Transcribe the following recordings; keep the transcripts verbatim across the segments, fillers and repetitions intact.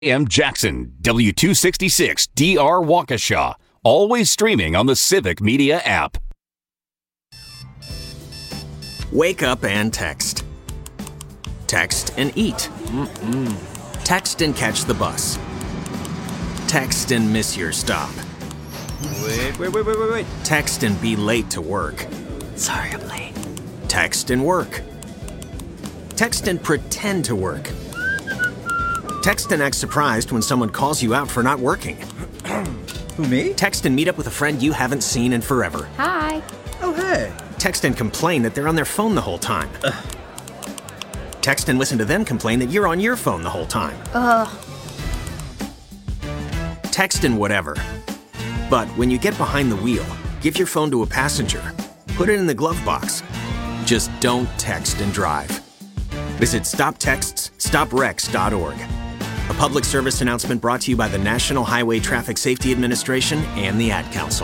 A M Jackson, W two sixty-six D R Waukesha. Always streaming on the Civic Media app. Wake up and text. Text and eat. Mm-mm. Text and catch the bus. Text and miss your stop. Wait, wait, wait, wait, wait, wait. Text and be late to work. Sorry, I'm late. Text and work. Text and pretend to work. Text and act surprised when someone calls you out for not working. Who, me? Text and meet up with a friend you haven't seen in forever. Hi. Oh, hey. Text and complain that they're on their phone the whole time. Ugh. Text and listen to them complain that you're on your phone the whole time. Ugh. Text and whatever. But when you get behind the wheel, give your phone to a passenger. Put it in the glove box. Just don't text and drive. Visit stop texts stop wrecks dot org. A public service announcement brought to you by the National Highway Traffic Safety Administration and the Ad Council.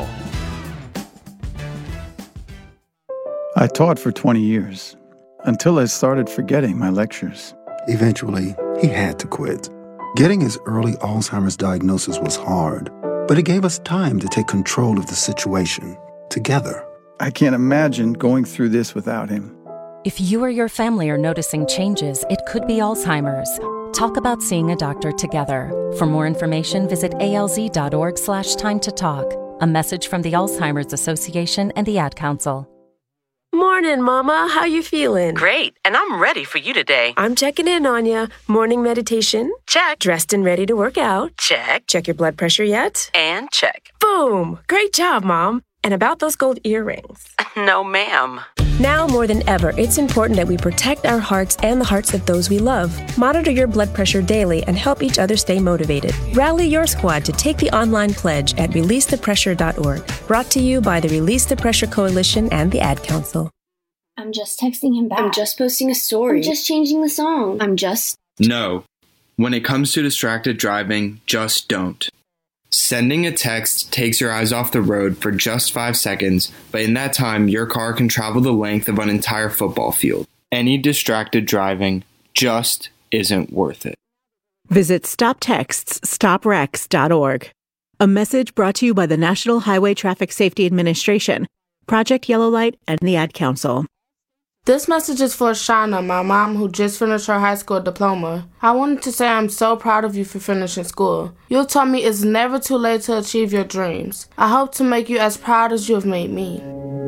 I taught for twenty years, until I started forgetting my lectures. Eventually, he had to quit. Getting his early Alzheimer's diagnosis was hard, but it gave us time to take control of the situation, together. I can't imagine going through this without him. If you or your family are noticing changes, it could be Alzheimer's. Talk about seeing a doctor together. For more information, visit alz.org slash time to talk. A message from the Alzheimer's Association and the Ad Council. Morning, Mama. How you feeling? Great, and I'm ready for you today. I'm checking in on ya. Morning meditation? Check. Dressed and ready to work out? Check. Check your blood pressure yet? And check. Boom! Great job, Mom. And about those gold earrings? No, ma'am. Now more than ever, it's important that we protect our hearts and the hearts of those we love. Monitor your blood pressure daily and help each other stay motivated. Rally your squad to take the online pledge at release the pressure dot org. Brought to you by the Release the Pressure Coalition and the Ad Council. I'm just texting him back. I'm just posting a story. I'm just changing the song. I'm just... No. When it comes to distracted driving, just don't. Sending a text takes your eyes off the road for just five seconds, but in that time, your car can travel the length of an entire football field. Any distracted driving just isn't worth it. Visit stop texts stop wrecks dot org. A message brought to you by the National Highway Traffic Safety Administration, Project Yellow Light, and the Ad Council. This message is for Shauna, my mom who just finished her high school diploma. I wanted to say I'm so proud of you for finishing school. You taught me it's never too late to achieve your dreams. I hope to make you as proud as you have made me.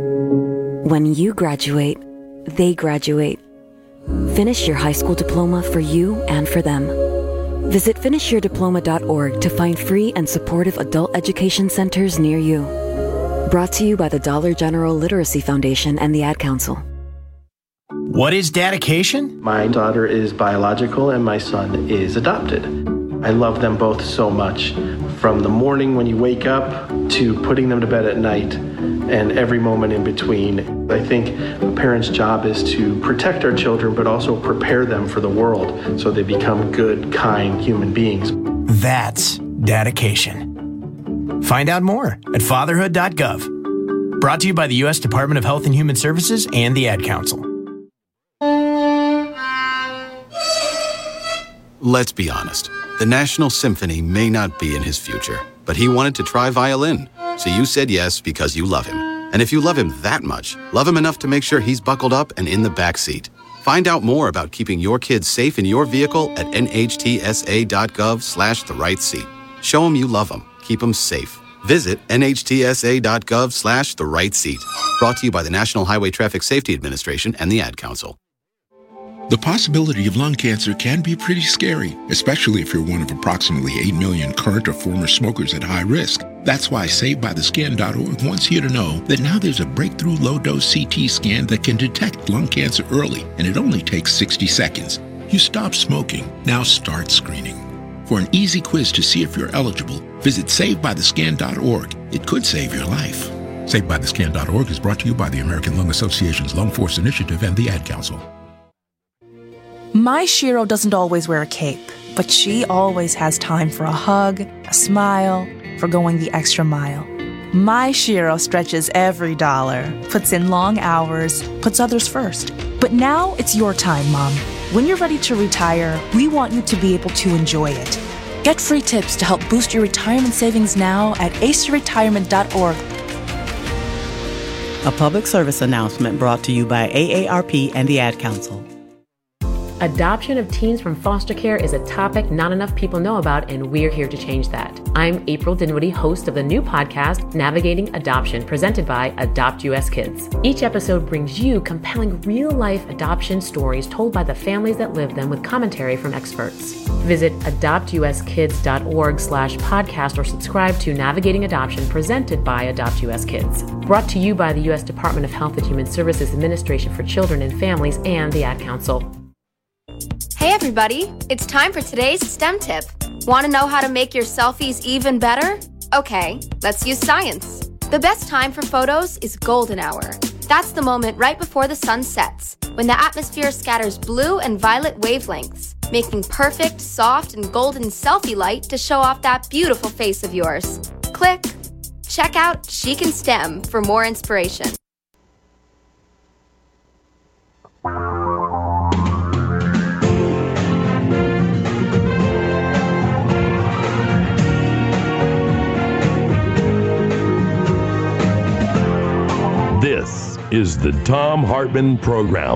When you graduate, they graduate. Finish your high school diploma for you and for them. Visit finish your diploma dot org to find free and supportive adult education centers near you. Brought to you by the Dollar General Literacy Foundation and the Ad Council. What is dedication? My daughter is biological and my son is adopted. I love them both so much. From the morning when you wake up to putting them to bed at night and every moment in between. I think a parent's job is to protect our children but also prepare them for the world so they become good, kind human beings. That's dedication. Find out more at fatherhood dot gov. Brought to you by the U S Department of Health and Human Services and the Ad Council. Let's be honest. The National Symphony may not be in his future, but he wanted to try violin. So you said yes because you love him. And if you love him that much, love him enough to make sure he's buckled up and in the back seat. Find out more about keeping your kids safe in your vehicle at N H T S A dot gov slash the right seat. Show him you love him. Keep him safe. Visit N H T S A dot gov slash the right seat. Brought to you by the National Highway Traffic Safety Administration and the Ad Council. The possibility of lung cancer can be pretty scary, especially if you're one of approximately eight million current or former smokers at high risk. That's why Save By The Skin dot org wants you to know that now there's a breakthrough low-dose C T scan that can detect lung cancer early, and it only takes sixty seconds. You stop smoking, now start screening. For an easy quiz to see if you're eligible, visit Save By The Skin dot org. It could save your life. Save By The Skin dot org is brought to you by the American Lung Association's Lung Force Initiative and the Ad Council. My Shiro doesn't always wear a cape, but she always has time for a hug, a smile, for going the extra mile. My Shiro stretches every dollar, puts in long hours, puts others first. But now it's your time, Mom. When you're ready to retire, we want you to be able to enjoy it. Get free tips to help boost your retirement savings now at acer retirement dot org. A public service announcement brought to you by A A R P and the Ad Council. Adoption of teens from foster care is a topic not enough people know about, and we're here to change that. I'm April Dinwiddie, host of the new podcast, Navigating Adoption, presented by Adopt U S Kids. Each episode brings you compelling real-life adoption stories told by the families that live them with commentary from experts. Visit adopt u s kids dot org slash podcast or subscribe to Navigating Adoption, presented by Adopt U S Kids. Brought to you by the U S Department of Health and Human Services Administration for Children and Families and the Ad Council. Hey everybody, it's time for today's STEM tip. Want to know how to make your selfies even better? Okay, let's use science. The best time for photos is golden hour. That's the moment right before the sun sets, when the atmosphere scatters blue and violet wavelengths, making perfect, soft, and golden selfie light to show off that beautiful face of yours. Click. Check out Chic and STEM for more inspiration. This is the Thom Hartmann Program.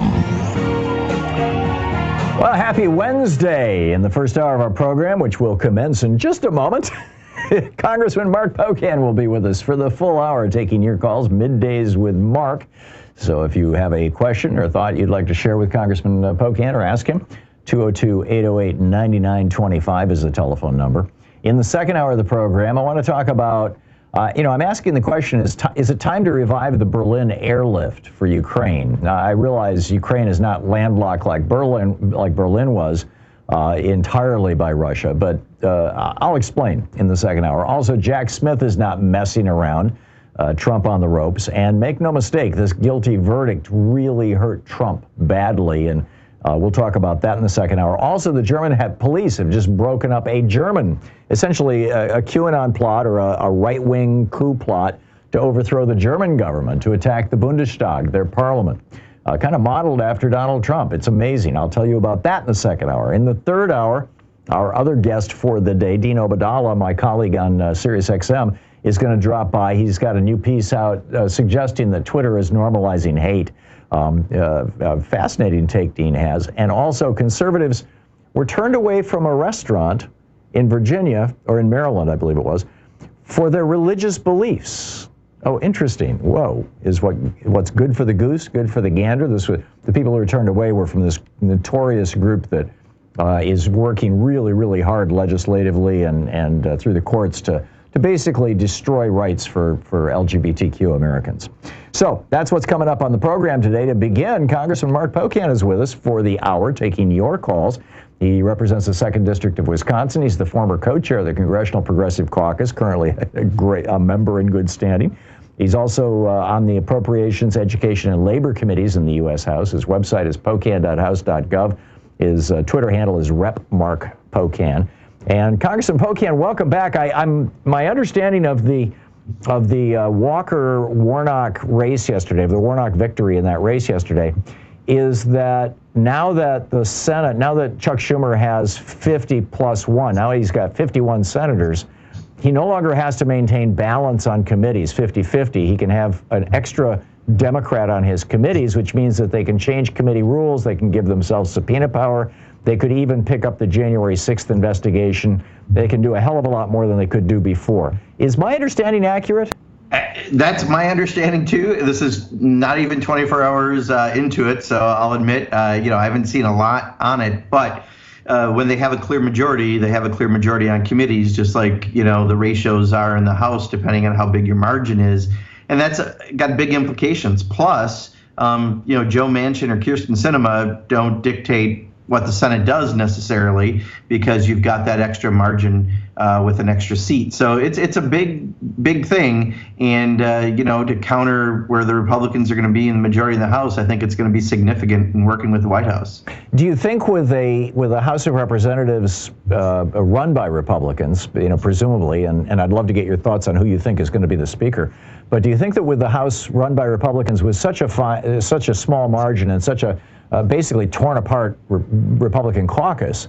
Well, happy Wednesday. In the first hour of our program, which will commence in just a moment, Congressman Mark Pocan will be with us for the full hour, taking your calls, middays with Mark. So if you have a question or thought you'd like to share with Congressman Pocan or ask him, two oh two, eight oh eight, nine nine two five is the telephone number. In the second hour of the program, I want to talk about Uh, you know, I'm asking the question, is, t- is it time to revive the Berlin airlift for Ukraine? Now, I realize Ukraine is not landlocked like Berlin, like Berlin was, uh, entirely by Russia, but uh, I'll explain in the second hour. Also, Jack Smith is not messing around, uh, Trump on the ropes, and make no mistake, this guilty verdict really hurt Trump badly, and Uh, we'll talk about that in the second hour. Also, the German police have just broken up a German, essentially a, a QAnon plot or a, a right-wing coup plot to overthrow the German government, to attack the Bundestag, their parliament, uh, kind of modeled after Donald Trump. It's amazing. I'll tell you about that in the second hour. In the third hour, our other guest for the day, Dean Obeidallah, my colleague on uh, Sirius X M, is going to drop by. He's got a new piece out uh, suggesting that Twitter is normalizing hate. Um, uh, uh, fascinating take Dean has. And also, conservatives were turned away from a restaurant in Virginia, or in Maryland, I believe it was, for their religious beliefs. Oh, interesting. Whoa. Is what what's good for the goose, good for the gander? This was, the people who were turned away were from this notorious group that uh, is working really, really hard legislatively and, and uh, through the courts to to basically destroy rights for, for L G B T Q Americans. So that's what's coming up on the program today. To begin, Congressman Mark Pocan is with us for the hour, taking your calls. He represents the second District of Wisconsin. He's the former co-chair of the Congressional Progressive Caucus, currently a great a member in good standing. He's also uh, on the Appropriations, Education, and Labor Committees in the U S House. His website is pocan dot house dot gov. His uh, Twitter handle is Rep Mark Pocan. And Congressman Pocan, welcome back. I, I'm my understanding of the of the uh, Walker-Warnock race yesterday, of the Warnock victory in that race yesterday, is that now that the Senate, now that Chuck Schumer has fifty plus one, now he's got fifty-one senators, he no longer has to maintain balance on committees, fifty-fifty. He can have an extra Democrat on his committees, which means that they can change committee rules, they can give themselves subpoena power. They could even pick up the January sixth investigation. They can do a hell of a lot more than they could do before. Is my understanding accurate? That's my understanding, too. This is not even twenty-four hours uh, into it, so I'll admit, uh, you know, I haven't seen a lot on it. But uh, when they have a clear majority, they have a clear majority on committees, just like, you know, the ratios are in the House, depending on how big your margin is. And that's uh, got big implications. Plus, um, you know, Joe Manchin or Kyrsten Sinema don't dictate what the Senate does necessarily, because you've got that extra margin uh, with an extra seat. So it's it's a big, big thing. And, uh, you know, to counter where the Republicans are going to be in the majority in the House, I think it's going to be significant in working with the White House. Do you think with a with a House of Representatives uh, run by Republicans, you know, presumably, and, and I'd love to get your thoughts on who you think is going to be the Speaker, but do you think that with the House run by Republicans with such a fi- such a small margin and such a Uh, basically torn apart re- Republican caucus,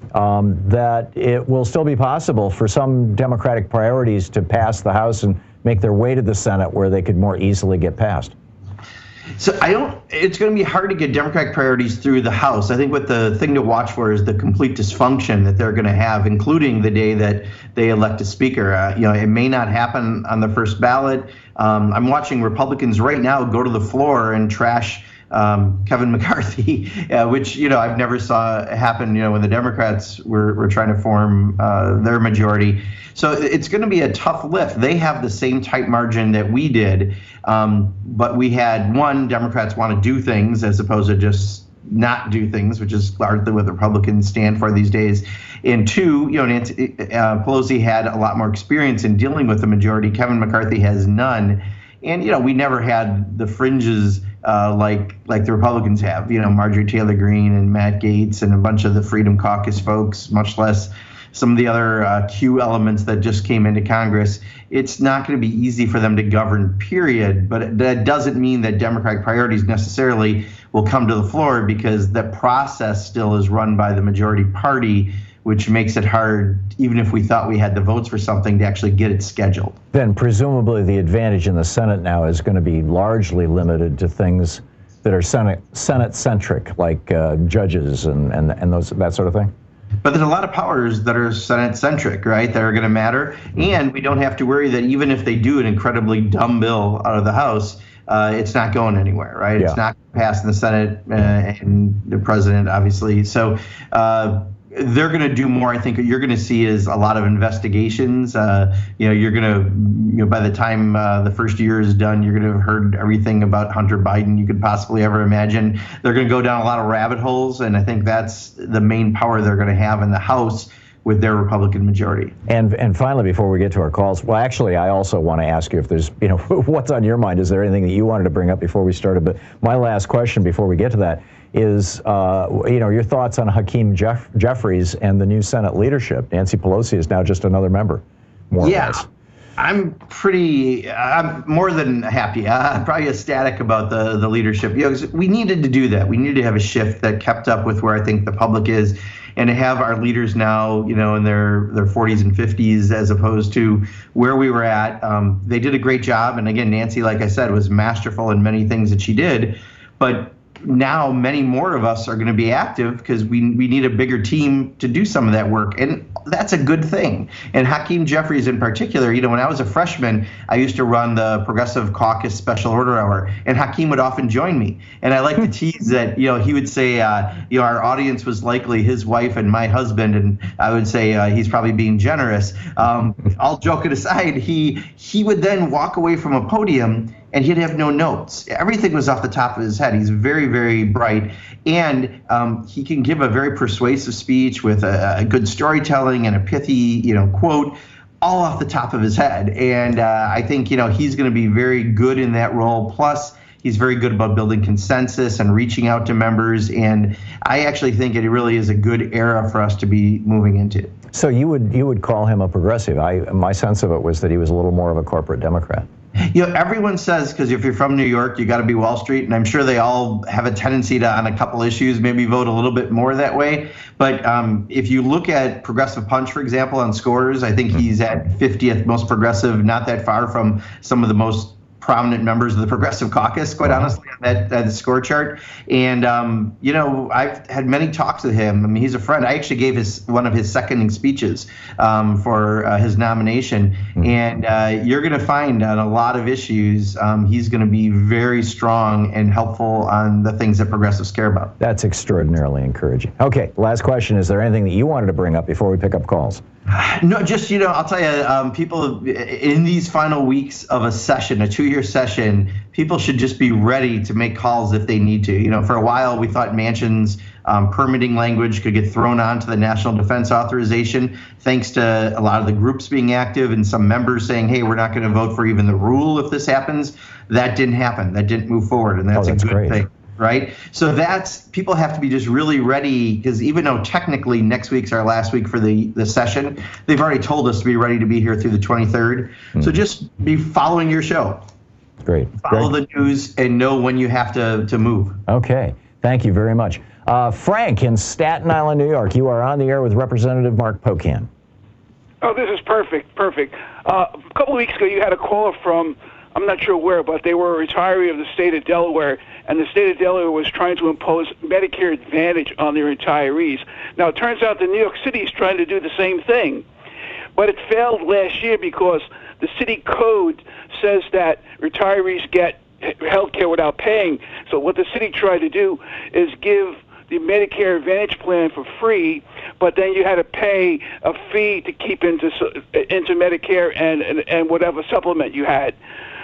um, that it will still be possible for some Democratic priorities to pass the House and make their way to the Senate where they could more easily get passed? So I don't, it's going to be hard to get Democratic priorities through the House. I think what the thing to watch for is the complete dysfunction that they're going to have, including the day that they elect a speaker. Uh, you know, it may not happen on the first ballot. Um, I'm watching Republicans right now go to the floor and trash um, Kevin McCarthy, uh, which, you know, I've never saw happen, you know, when the Democrats were, were trying to form uh, their majority. So it's going to be a tough lift. They have the same tight margin that we did, um, but we had, one, Democrats want to do things as opposed to just not do things, which is largely what the Republicans stand for these days. And two, you know, Nancy uh, Pelosi had a lot more experience in dealing with the majority. Kevin McCarthy has none. And, you know, we never had the fringes uh, like like the Republicans have, you know, Marjorie Taylor Greene and Matt Gaetz and a bunch of the Freedom Caucus folks, much less some of the other uh, Q elements that just came into Congress. It's not going to be easy for them to govern, period. But that doesn't mean that Democratic priorities necessarily will come to the floor, because the process still is run by the majority party, which makes it hard, even if we thought we had the votes for something, to actually get it scheduled. Then presumably the advantage in the Senate now is going to be largely limited to things that are Senate Senate-centric, like uh, judges and, and, and those that sort of thing. But there's a lot of powers that are Senate-centric, right, that are going to matter. And we don't have to worry that even if they do an incredibly dumb bill out of the House, uh, it's not going anywhere, right? Yeah. It's not passed in the Senate uh, and the president, obviously. So uh, they're going to do more. I think what you're going to see is a lot of investigations. Uh, you know, you're going to, you know, by the time uh, the first year is done, you're going to have heard everything about Hunter Biden you could possibly ever imagine. They're going to go down a lot of rabbit holes, and I think that's the main power they're going to have in the House with their Republican majority. And and finally, before we get to our calls, well, actually, I also want to ask you if there's, you know, what's on your mind? Is there anything that you wanted to bring up before we started? But my last question before we get to that is, uh, you know, your thoughts on Hakeem Jeff- Jeffries and the new Senate leadership. Nancy Pelosi is now just another member, more yeah. or less. I'm pretty, I'm more than happy. I'm probably ecstatic about the, the leadership. You know, we needed to do that. We needed to have a shift that kept up with where I think the public is, and to have our leaders now, you know, in their, their forties and fifties, as opposed to where we were at. Um, they did a great job. And again, Nancy, like I said, was masterful in many things that she did. But now many more of us are going to be active because we we need a bigger team to do some of that work. And that's a good thing. And Hakeem Jeffries in particular, you know, when I was a freshman, I used to run the Progressive Caucus Special Order Hour, and Hakeem would often join me. And I like to tease that, you know, he would say, uh, you know, our audience was likely his wife and my husband, and I would say uh, he's probably being generous. Um, all joking aside, he he would then walk away from a podium and he'd have no notes. Everything was off the top of his head. He's very, very bright. And um, he can give a very persuasive speech with a, a good storytelling and a pithy, you know, quote, all off the top of his head. And uh, I think, you know, he's going to be very good in that role. Plus, he's very good about building consensus and reaching out to members. And I actually think it really is a good era for us to be moving into. So you would you would call him a progressive. I my sense of it was that he was a little more of a corporate Democrat. You know, everyone says, because if you're from New York, you got to be Wall Street. And I'm sure they all have a tendency to, on a couple issues, maybe vote a little bit more that way. But um, if you look at Progressive Punch, for example, on scores, I think he's at fiftieth most progressive, not that far from some of the most prominent members of the Progressive Caucus, quite honestly, on that, that score chart. And, um, you know, I've had many talks with him. I mean, he's a friend. I actually gave his one of his seconding speeches um, for uh, his nomination. Mm-hmm. And uh, you're going to find on a lot of issues, um, he's going to be very strong and helpful on the things that progressives care about. That's extraordinarily encouraging. Okay, last question. Is there anything that you wanted to bring up before we pick up calls? No, just, you know, I'll tell you, um, people in these final weeks of a session, a two-year session, people should just be ready to make calls if they need to. You know, for a while we thought Manchin's um, permitting language could get thrown onto the National Defense Authorization, thanks to a lot of the groups being active and some members saying, hey, we're not going to vote for even the rule if this happens. That didn't happen. That didn't move forward, and that's, oh, that's a good great. thing. Right. So that's, people have to be just really ready, because even though technically next week's our last week for the, the session, they've already told us to be ready to be here through the twenty-third. Mm-hmm. So just be following your show. Great. Follow Great. the news and know when you have to, to move. Okay. Thank you very much. Uh, Frank in Staten Island, New York, you are on the air with Representative Mark Pocan. Oh, this is perfect, perfect. Uh, a couple of weeks ago, you had a caller from, I'm not sure where, but they were a retiree of the state of Delaware, and the state of Delaware was trying to impose Medicare Advantage on their retirees. Now, it turns out that New York City is trying to do the same thing, but it failed last year because the city code says that retirees get health care without paying. So what the city tried to do is give the Medicare Advantage plan for free, but then you had to pay a fee to keep into into Medicare and, and, and whatever supplement you had.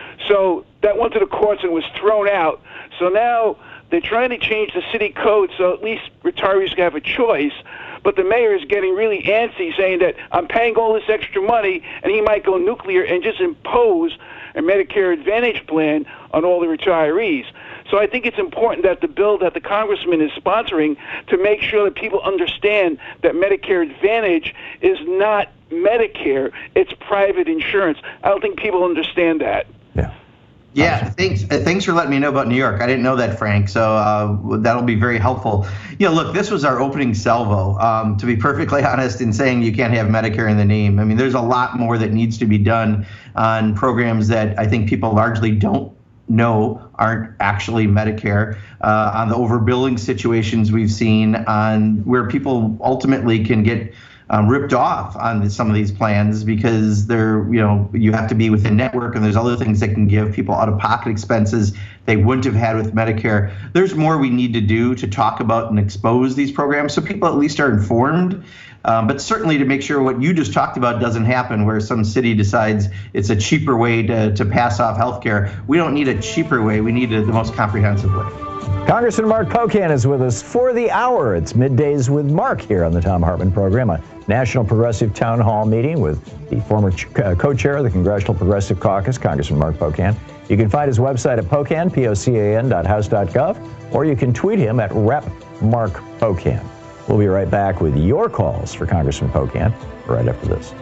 So that went to the courts and was thrown out. So now they're trying to change the city code so at least retirees can have a choice. But the mayor is getting really antsy, saying that I'm paying all this extra money, and he might go nuclear and just impose a Medicare Advantage plan on all the retirees. So I think it's important that the bill that the congressman is sponsoring to make sure that people understand that Medicare Advantage is not Medicare, it's private insurance. I don't think people understand that. Yeah. Yeah, thanks. Uh, thanks for letting me know about New York. I didn't know that, Frank. So uh, that'll be very helpful. You know, look, this was our opening salvo. Um, to be perfectly honest, in saying you can't have Medicare in the name. I mean, there's a lot more that needs to be done on programs that I think people largely don't know aren't actually Medicare. Uh, on the overbilling situations we've seen, on where people ultimately can get Um, ripped off on some of these plans because they're, you know, you have to be within network and there's other things that can give people out-of-pocket expenses they wouldn't have had with Medicare. There's more we need to do to talk about and expose these programs so people at least are informed, um, but certainly to make sure what you just talked about doesn't happen where some city decides it's a cheaper way to, to pass off healthcare. We don't need a cheaper way. We need a, the most comprehensive way. Congressman Mark Pocan is with us for the hour. It's Middays with Mark here on the Thom Hartmann program, a National Progressive Town Hall meeting with the former ch- uh, co-chair of the Congressional Progressive Caucus, Congressman Mark Pocan. You can find his website at Pocan, P O C A N dot house dot gov, or you can tweet him at Rep Mark Pocan. We'll be right back with your calls for Congressman Pocan right after this.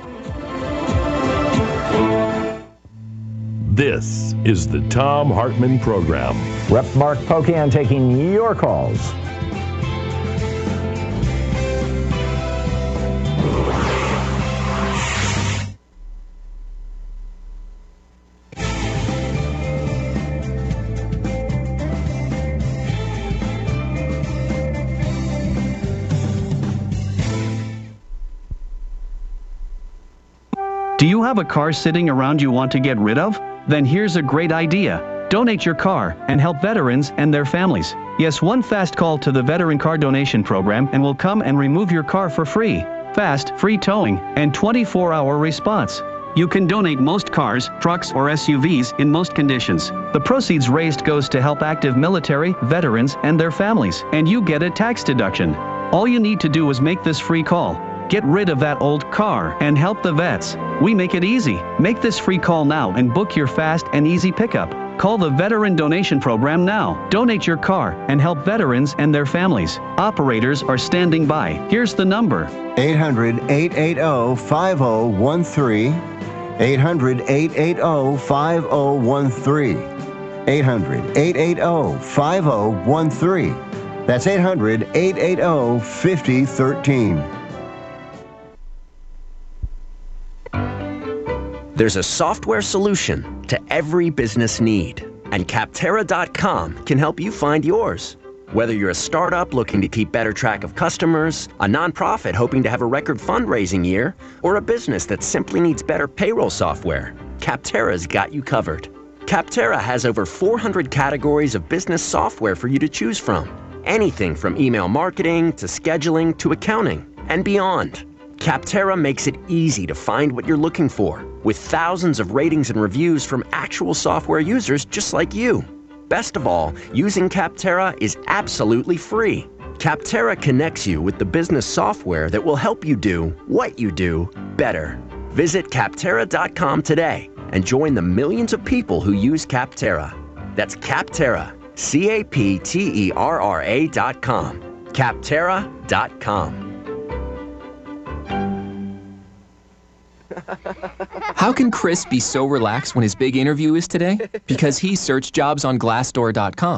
This is the Thom Hartmann Program. Rep Mark Pocan taking your calls. Do you have a car sitting around you want to get rid of? Then here's a great idea. Donate your car and help veterans and their families. Yes, one fast call to the Veteran Car Donation Program and we'll come and remove your car for free. Fast, free towing, and twenty-four hour response. You can donate most cars, trucks, or S U Vs in most conditions. The proceeds raised goes to help active military, veterans, and their families, and you get a tax deduction. All you need to do is make this free call. Get rid of that old car and help the vets. We make it easy. Make this free call now and book your fast and easy pickup. Call the Veteran Donation Program now. Donate your car and help veterans and their families. Operators are standing by. Here's the number. eight hundred, eight eight zero, five zero one three. eight hundred, eight eight zero, five zero one three. eight hundred, eight eight zero, five zero one three. That's eight hundred, eight eight zero, five zero one three. There's a software solution to every business need, and Capterra dot com can help you find yours. Whether you're a startup looking to keep better track of customers, a nonprofit hoping to have a record fundraising year, or a business that simply needs better payroll software, Capterra's got you covered. Capterra has over four hundred categories of business software for you to choose from. Anything from email marketing to scheduling to accounting and beyond. Capterra makes it easy to find what you're looking for, with thousands of ratings and reviews from actual software users just like you. Best of all, using Capterra is absolutely free. Capterra connects you with the business software that will help you do what you do better. Visit Capterra dot com today and join the millions of people who use Capterra. That's Capterra, C A P T E R R A dot com. Capterra dot com. How can Chris be so relaxed when his big interview is today? Because he searched jobs on Glassdoor dot com.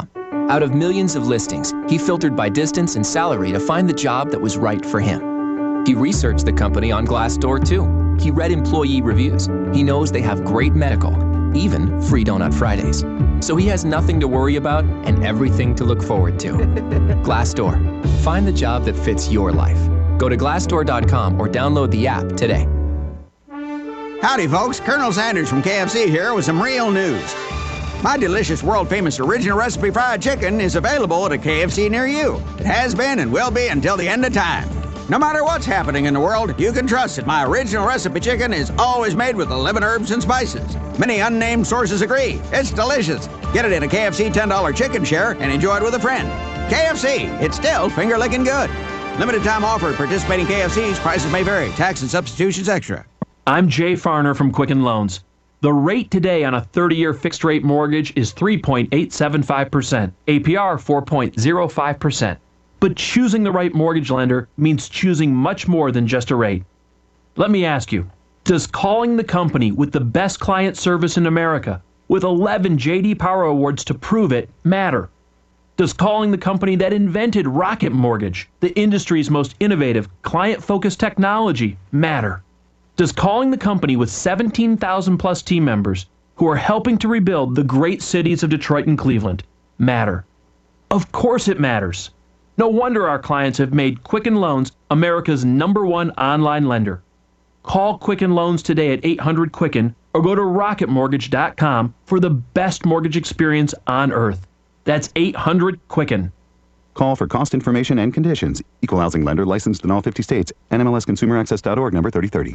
Out of millions of listings, he filtered by distance and salary to find the job that was right for him. He researched the company on Glassdoor too. He read employee reviews. He knows they have great medical, even free Donut Fridays. So he has nothing to worry about and everything to look forward to. Glassdoor. Find the job that fits your life. Go to glassdoor dot com or download the app today. Howdy, folks. Colonel Sanders from K F C here with some real news. My delicious, world-famous original recipe fried chicken is available at a K F C near you. It has been and will be until the end of time. No matter what's happening in the world, you can trust that my original recipe chicken is always made with eleven herbs and spices. Many unnamed sources agree. It's delicious. Get it in a K F C ten dollar chicken share and enjoy it with a friend. K F C, it's still finger-licking good. Limited time offer at participating K F Cs. Prices may vary. Tax and substitutions extra. I'm Jay Farner from Quicken Loans. The rate today on a thirty-year fixed-rate mortgage is three point eight seven five percent, A P R four point zero five percent. But choosing the right mortgage lender means choosing much more than just a rate. Let me ask you, does calling the company with the best client service in America, with eleven J D Power Awards to prove it, matter? Does calling the company that invented Rocket Mortgage, the industry's most innovative, client-focused technology, matter? Does calling the company with seventeen thousand plus team members who are helping to rebuild the great cities of Detroit and Cleveland matter? Of course it matters. No wonder our clients have made Quicken Loans America's number one online lender. Call Quicken Loans today at eight hundred Quicken or go to rocket mortgage dot com for the best mortgage experience on earth. That's eight hundred Quicken. Call for cost information and conditions. Equal housing lender licensed in all fifty states. N M L S consumer access dot org number thirty thirty.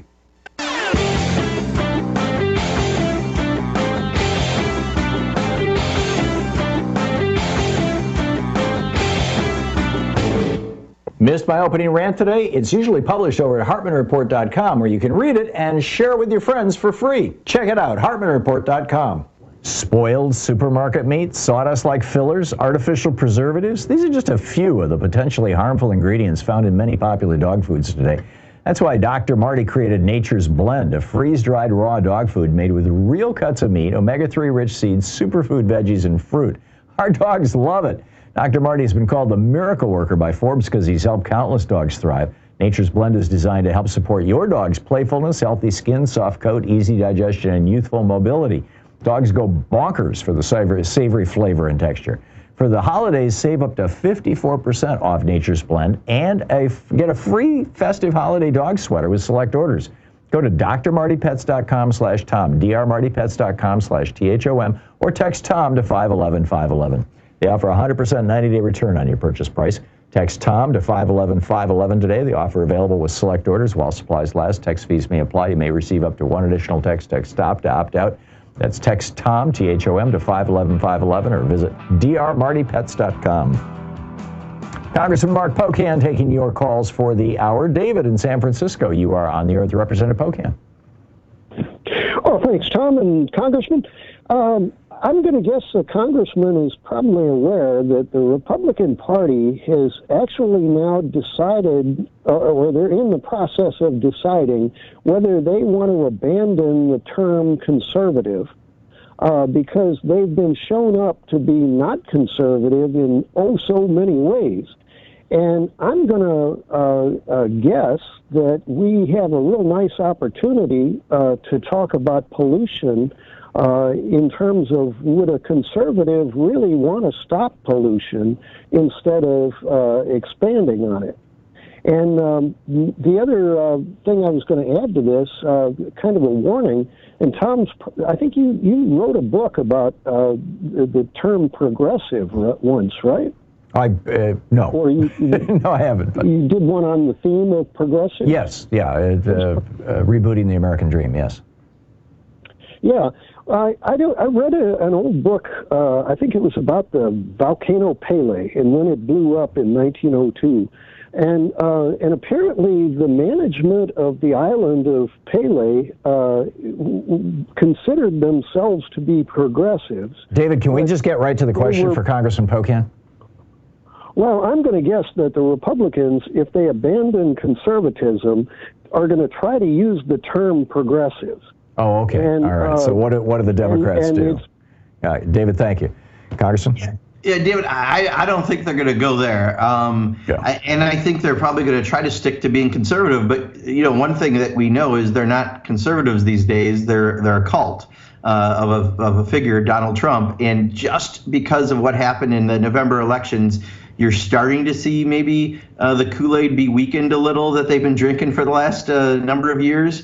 Missed my opening rant today? It's usually published over at hartman report dot com where you can read it and share it with your friends for free. Check it out, hartman report dot com. Spoiled supermarket meat, sawdust-like fillers, artificial preservatives. These are just a few of the potentially harmful ingredients found in many popular dog foods today. That's why Doctor Marty created Nature's Blend, a freeze-dried raw dog food made with real cuts of meat, omega three rich seeds, superfood veggies, and fruit. Our dogs love it. Doctor Marty has been called the miracle worker by Forbes because he's helped countless dogs thrive. Nature's Blend is designed to help support your dog's playfulness, healthy skin, soft coat, easy digestion, and youthful mobility. Dogs go bonkers for the savory, savory flavor and texture. For the holidays, save up to fifty-four percent off Nature's Blend and a, get a free festive holiday dog sweater with select orders. Go to d r marty pets dot com slash tom, d r marty pets dot com slash T H O M, or text TOM to five one one five one one. They offer a one hundred percent ninety-day return on your purchase price. Text TOM to five one one five one one today. The offer available with select orders while supplies last. Text fees may apply. You may receive up to one additional text. Text STOP to opt out. That's text TOM, T H O M, to five one one five one one or visit d r marty pets dot com. Congressman Mark Pocan taking your calls for the hour. David in San Francisco, you are on the air with Representative Pocan. Oh, thanks, Tom and Congressman. Um, I'm going to guess the congressman is probably aware that the Republican Party has actually now decided, or, or they're in the process of deciding, whether they want to abandon the term conservative uh, because they've been shown up to be not conservative in oh so many ways. And I'm going to uh, uh, guess that we have a real nice opportunity uh, to talk about pollution Uh, in terms of would a conservative really want to stop pollution instead of uh, expanding on it. And um, the other uh, thing I was going to add to this, uh, kind of a warning, and Tom's, I think you, you wrote a book about uh, the, the term progressive once, right? I, uh, no. Or you, you, no, I haven't. But you did one on the theme of progressive? Yes, yeah, uh, uh, rebooting the American dream, yes. Yeah, I I, do, I read a, an old book. Uh, I think it was about the volcano Pele and when it blew up in nineteen oh two, and uh, and apparently the management of the island of Pele uh, considered themselves to be progressives. David, can we just get right to the question for Congressman Pocan? Well, I'm going to guess that the Republicans, if they abandon conservatism, are going to try to use the term progressives. Oh, okay. And, all right. Uh, so what do, what do the Democrats and, and do? Uh, David, thank you. Congressman? Yeah, David, I, I don't think they're going to go there. Um, yeah. I, and I think they're probably going to try to stick to being conservative. But, you know, one thing that we know is they're not conservatives these days. They're they're a cult uh, of, a, of a figure, Donald Trump. And just because of what happened in the November elections, you're starting to see maybe uh, the Kool-Aid be weakened a little that they've been drinking for the last uh, number of years.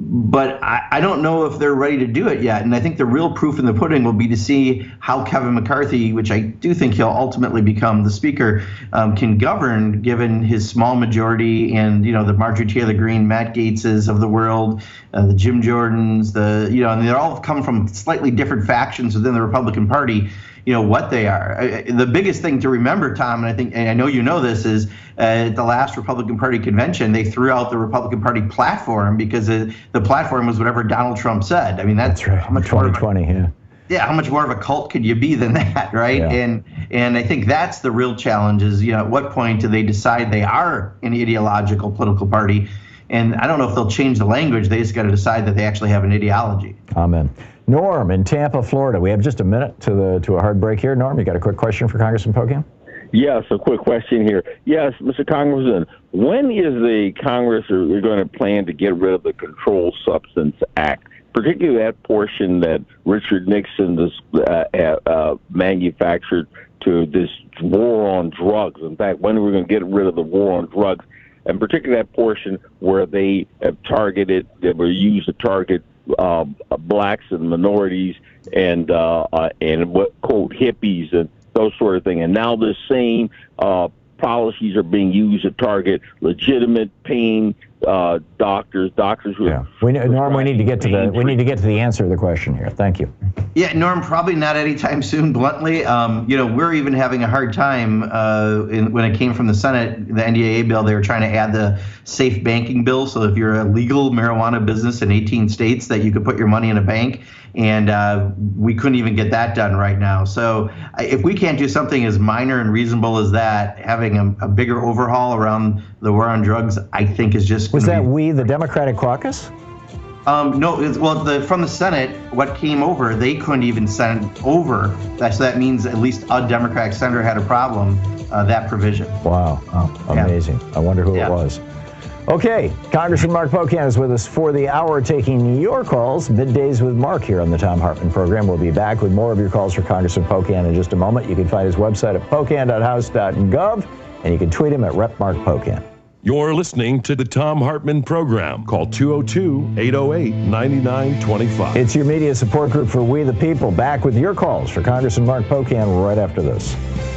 But I, I don't know if they're ready to do it yet. And I think the real proof in the pudding will be to see how Kevin McCarthy, which I do think he'll ultimately become the speaker, um, can govern given his small majority and, you know, the Marjorie Taylor Greene, Matt Gaetzes of the world, uh, the Jim Jordans, the, you know, and they're all come from slightly different factions within the Republican Party. You know what they are. I, the biggest thing to remember, Tom, and I think, and I know you know this, is uh, at the last Republican Party convention, they threw out the Republican Party platform because it, the platform was whatever Donald Trump said. I mean, that's, that's right. How much twenty twenty, a, yeah. Yeah, how much more of a cult could you be than that, right? Yeah. And and I think that's the real challenge is, you know, at what point do they decide they are an ideological political party? And I don't know if they'll change the language. They just got to decide that they actually have an ideology. Amen. Norm in Tampa, Florida. We have just a minute to the to a hard break here. Norm, you got a quick question for Congressman Pocan? Yes, a quick question here. Yes, Mister Congressman, when is the Congress are going to plan to get rid of the Controlled Substance Act, particularly that portion that Richard Nixon uh, uh, manufactured to this war on drugs? In fact, when are we going to get rid of the war on drugs, and particularly that portion where they have targeted, that were used to target Uh, blacks and minorities and uh, uh, and what quote hippies and those sort of thing, and now the same uh, policies are being used to target legitimate paying uh, doctors, doctors who. Yeah, we, Norm, we need to get to the we need to get to the answer to the question here. Thank you. Yeah, Norm, probably not anytime soon. Bluntly, um, you know, we're even having a hard time uh, in, when it came from the Senate, the N D A A bill. They were trying to add the safe banking bill, so if you're a legal marijuana business in eighteen states, that you could put your money in a bank, and uh, we couldn't even get that done right now. So if we can't do something as minor and reasonable as that, having a, a bigger overhaul around the war on drugs, I think is just. Was that be, we, the Democratic caucus? Um, no, it's, well, the, from the Senate, what came over, they couldn't even send over. That, so that means at least a Democratic senator had a problem, uh, that provision. Wow, oh, amazing. Yeah. I wonder who yeah. it was. Okay, Congressman Mark Pocan is with us for the hour, taking your calls. Middays with Mark here on the Thom Hartmann program. We'll be back with more of your calls for Congressman Pocan in just a moment. You can find his website at pocan dot house dot gov, and you can tweet him at Rep Mark Pocan. You're listening to the Thom Hartmann program. Call two oh two, eight oh eight, nine nine two five. It's your media support group for We the People. Back with your calls for Congressman Mark Pocan right after this.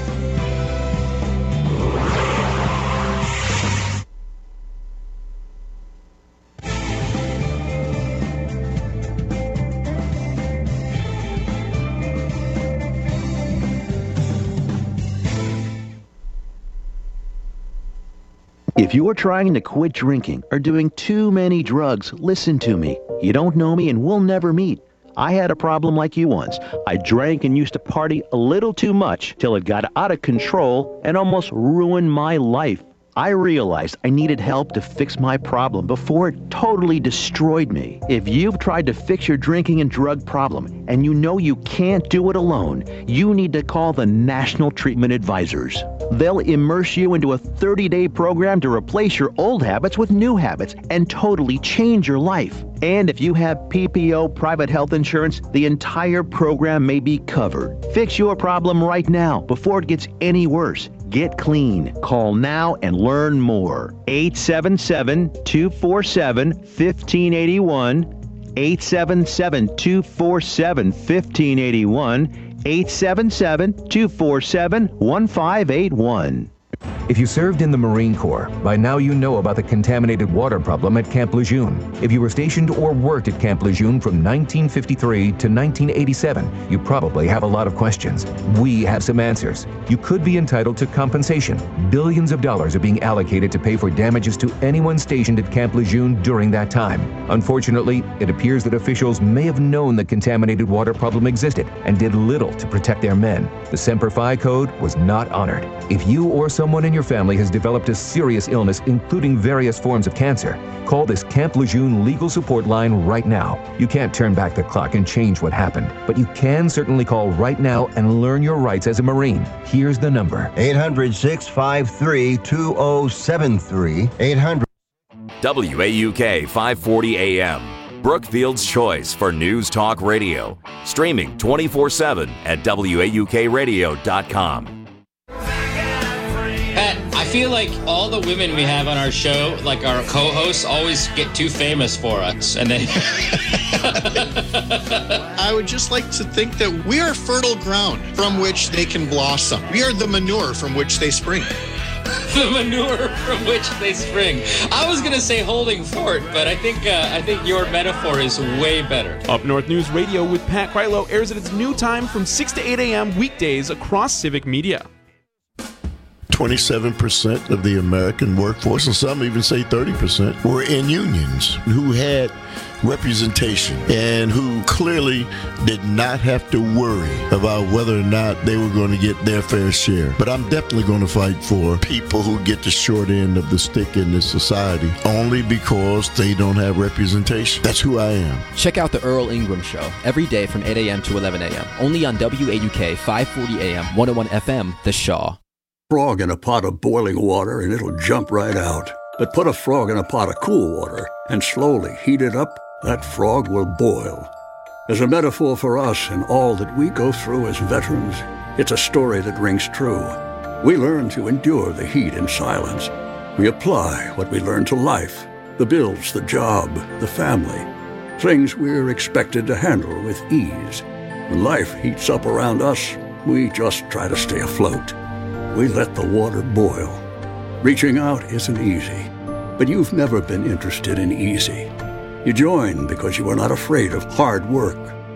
If you're trying to quit drinking or doing too many drugs, listen to me. You don't know me and we'll never meet. I had a problem like you once. I drank and used to party a little too much till it got out of control and almost ruined my life. I realized I needed help to fix my problem before it totally destroyed me. If you've tried to fix your drinking and drug problem and you know you can't do it alone, you need to call the National Treatment Advisors. They'll immerse you into a thirty-day program to replace your old habits with new habits and totally change your life. And if you have P P O private health insurance, the entire program may be covered. Fix your problem right now before it gets any worse. Get clean. Call now and learn more. eight seven seven, two four seven, one five eight one. eight seven seven, two four seven, one five eight one. eight seven seven, two four seven, one five eight one. If you served in the Marine Corps, by now you know about the contaminated water problem at Camp Lejeune. If you were stationed or worked at Camp Lejeune from nineteen fifty-three to nineteen eighty-seven, you probably have a lot of questions. We have some answers. You could be entitled to compensation. Billions of dollars are being allocated to pay for damages to anyone stationed at Camp Lejeune during that time. Unfortunately, it appears that officials may have known the contaminated water problem existed and did little to protect their men. The Semper Fi code was not honored. If you or someone in your your family has developed a serious illness, including various forms of cancer, call this Camp Lejeune legal support line right now. You can't turn back the clock and change what happened, but you can certainly call right now and learn your rights as a Marine. Here's the number. eight hundred, six five three, two oh seven three. eight hundred. W A U K five forty A M. Brookfield's choice for news talk radio. Streaming twenty-four seven at W A U K radio dot com. Pat, I feel like all the women we have on our show, like our co-hosts, always get too famous for us. And then I would just like to think that we are fertile ground from which they can blossom. We are the manure from which they spring. The manure from which they spring. I was gonna say holding fort, but I think uh, I think your metaphor is way better. Up North News Radio with Pat Krylo airs at its new time from six to eight a.m. weekdays across Civic Media. twenty-seven percent of the American workforce, and some even say thirty percent, were in unions who had representation and who clearly did not have to worry about whether or not they were going to get their fair share. But I'm definitely going to fight for people who get the short end of the stick in this society only because they don't have representation. That's who I am. Check out the Earl Ingram Show every day from eight a.m. to eleven a.m. only on W A U K five forty A M, one oh one F M, The Shaw. Frog in a pot of boiling water and it'll jump right out. But put a frog in a pot of cool water and slowly heat it up, that frog will boil. As a metaphor for us and all that we go through as veterans, it's a story that rings true. We learn to endure the heat in silence. We apply what we learn to life, the bills, the job, the family, things we're expected to handle with ease. When life heats up around us, we just try to stay afloat. We let the water boil. Reaching out isn't easy, but you've never been interested in easy. You joined because you were not afraid of hard work.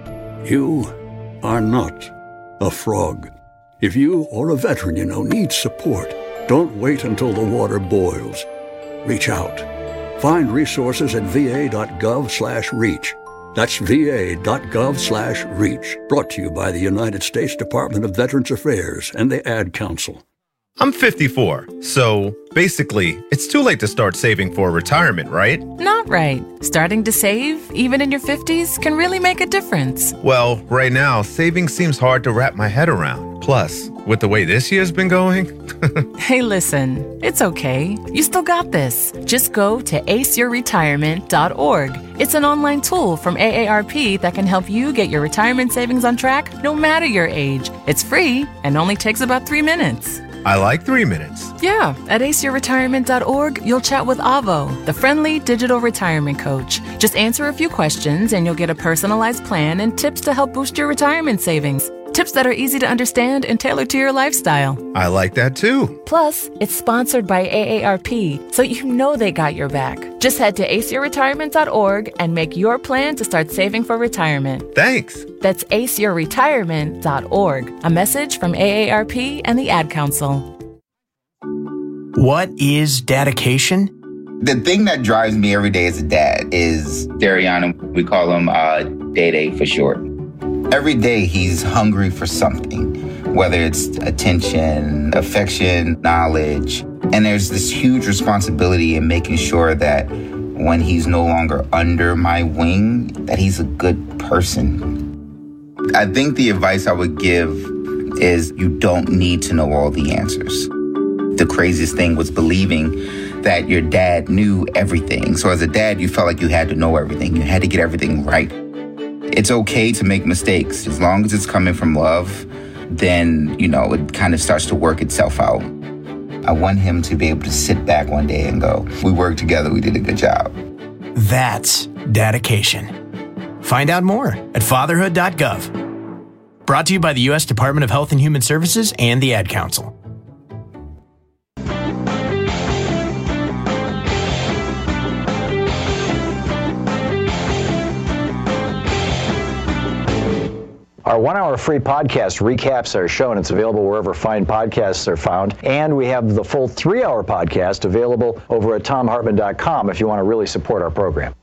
You are not a frog. If you or a veteran you know needs support, don't wait until the water boils. Reach out. Find resources at va.gov slash reach. That's va.gov slash reach. Brought to you by the United States Department of Veterans Affairs and the Ad Council. I'm fifty-four, so basically, it's too late to start saving for retirement, right? Not right. Starting to save, even in your fifties, can really make a difference. Well, right now, saving seems hard to wrap my head around. Plus, with the way this year's been going... Hey, listen, it's okay. You still got this. Just go to ace your retirement dot org. It's an online tool from A A R P that can help you get your retirement savings on track no matter your age. It's free and only takes about three minutes. I like three minutes. Yeah, at ace your retirement dot org, you'll chat with Avo, the friendly digital retirement coach. Just answer a few questions and you'll get a personalized plan and tips to help boost your retirement savings. Tips that are easy to understand and tailored to your lifestyle. I like that too. Plus, it's sponsored by A A R P, so you know they got your back. Just head to ace your retirement dot org and make your plan to start saving for retirement. Thanks. That's ace your retirement dot org. A message from A A R P and the Ad Council. What is dedication? The thing that drives me every day as a dad is Darian. We call him uh, Day Day for short. Every day he's hungry for something, whether it's attention, affection, knowledge. And there's this huge responsibility in making sure that when he's no longer under my wing, that he's a good person. I think the advice I would give is you don't need to know all the answers. The craziest thing was believing that your dad knew everything. So as a dad, you felt like you had to know everything. You had to get everything right. It's okay to make mistakes. As long as it's coming from love, then, you know, it kind of starts to work itself out. I want him to be able to sit back one day and go, we worked together, we did a good job. That's dedication. Find out more at fatherhood dot gov. Brought to you by the U S Department of Health and Human Services and the Ad Council. Our one-hour free podcast recaps our show, and it's available wherever fine podcasts are found. And we have the full three-hour podcast available over at tom hartman dot com if you want to really support our program.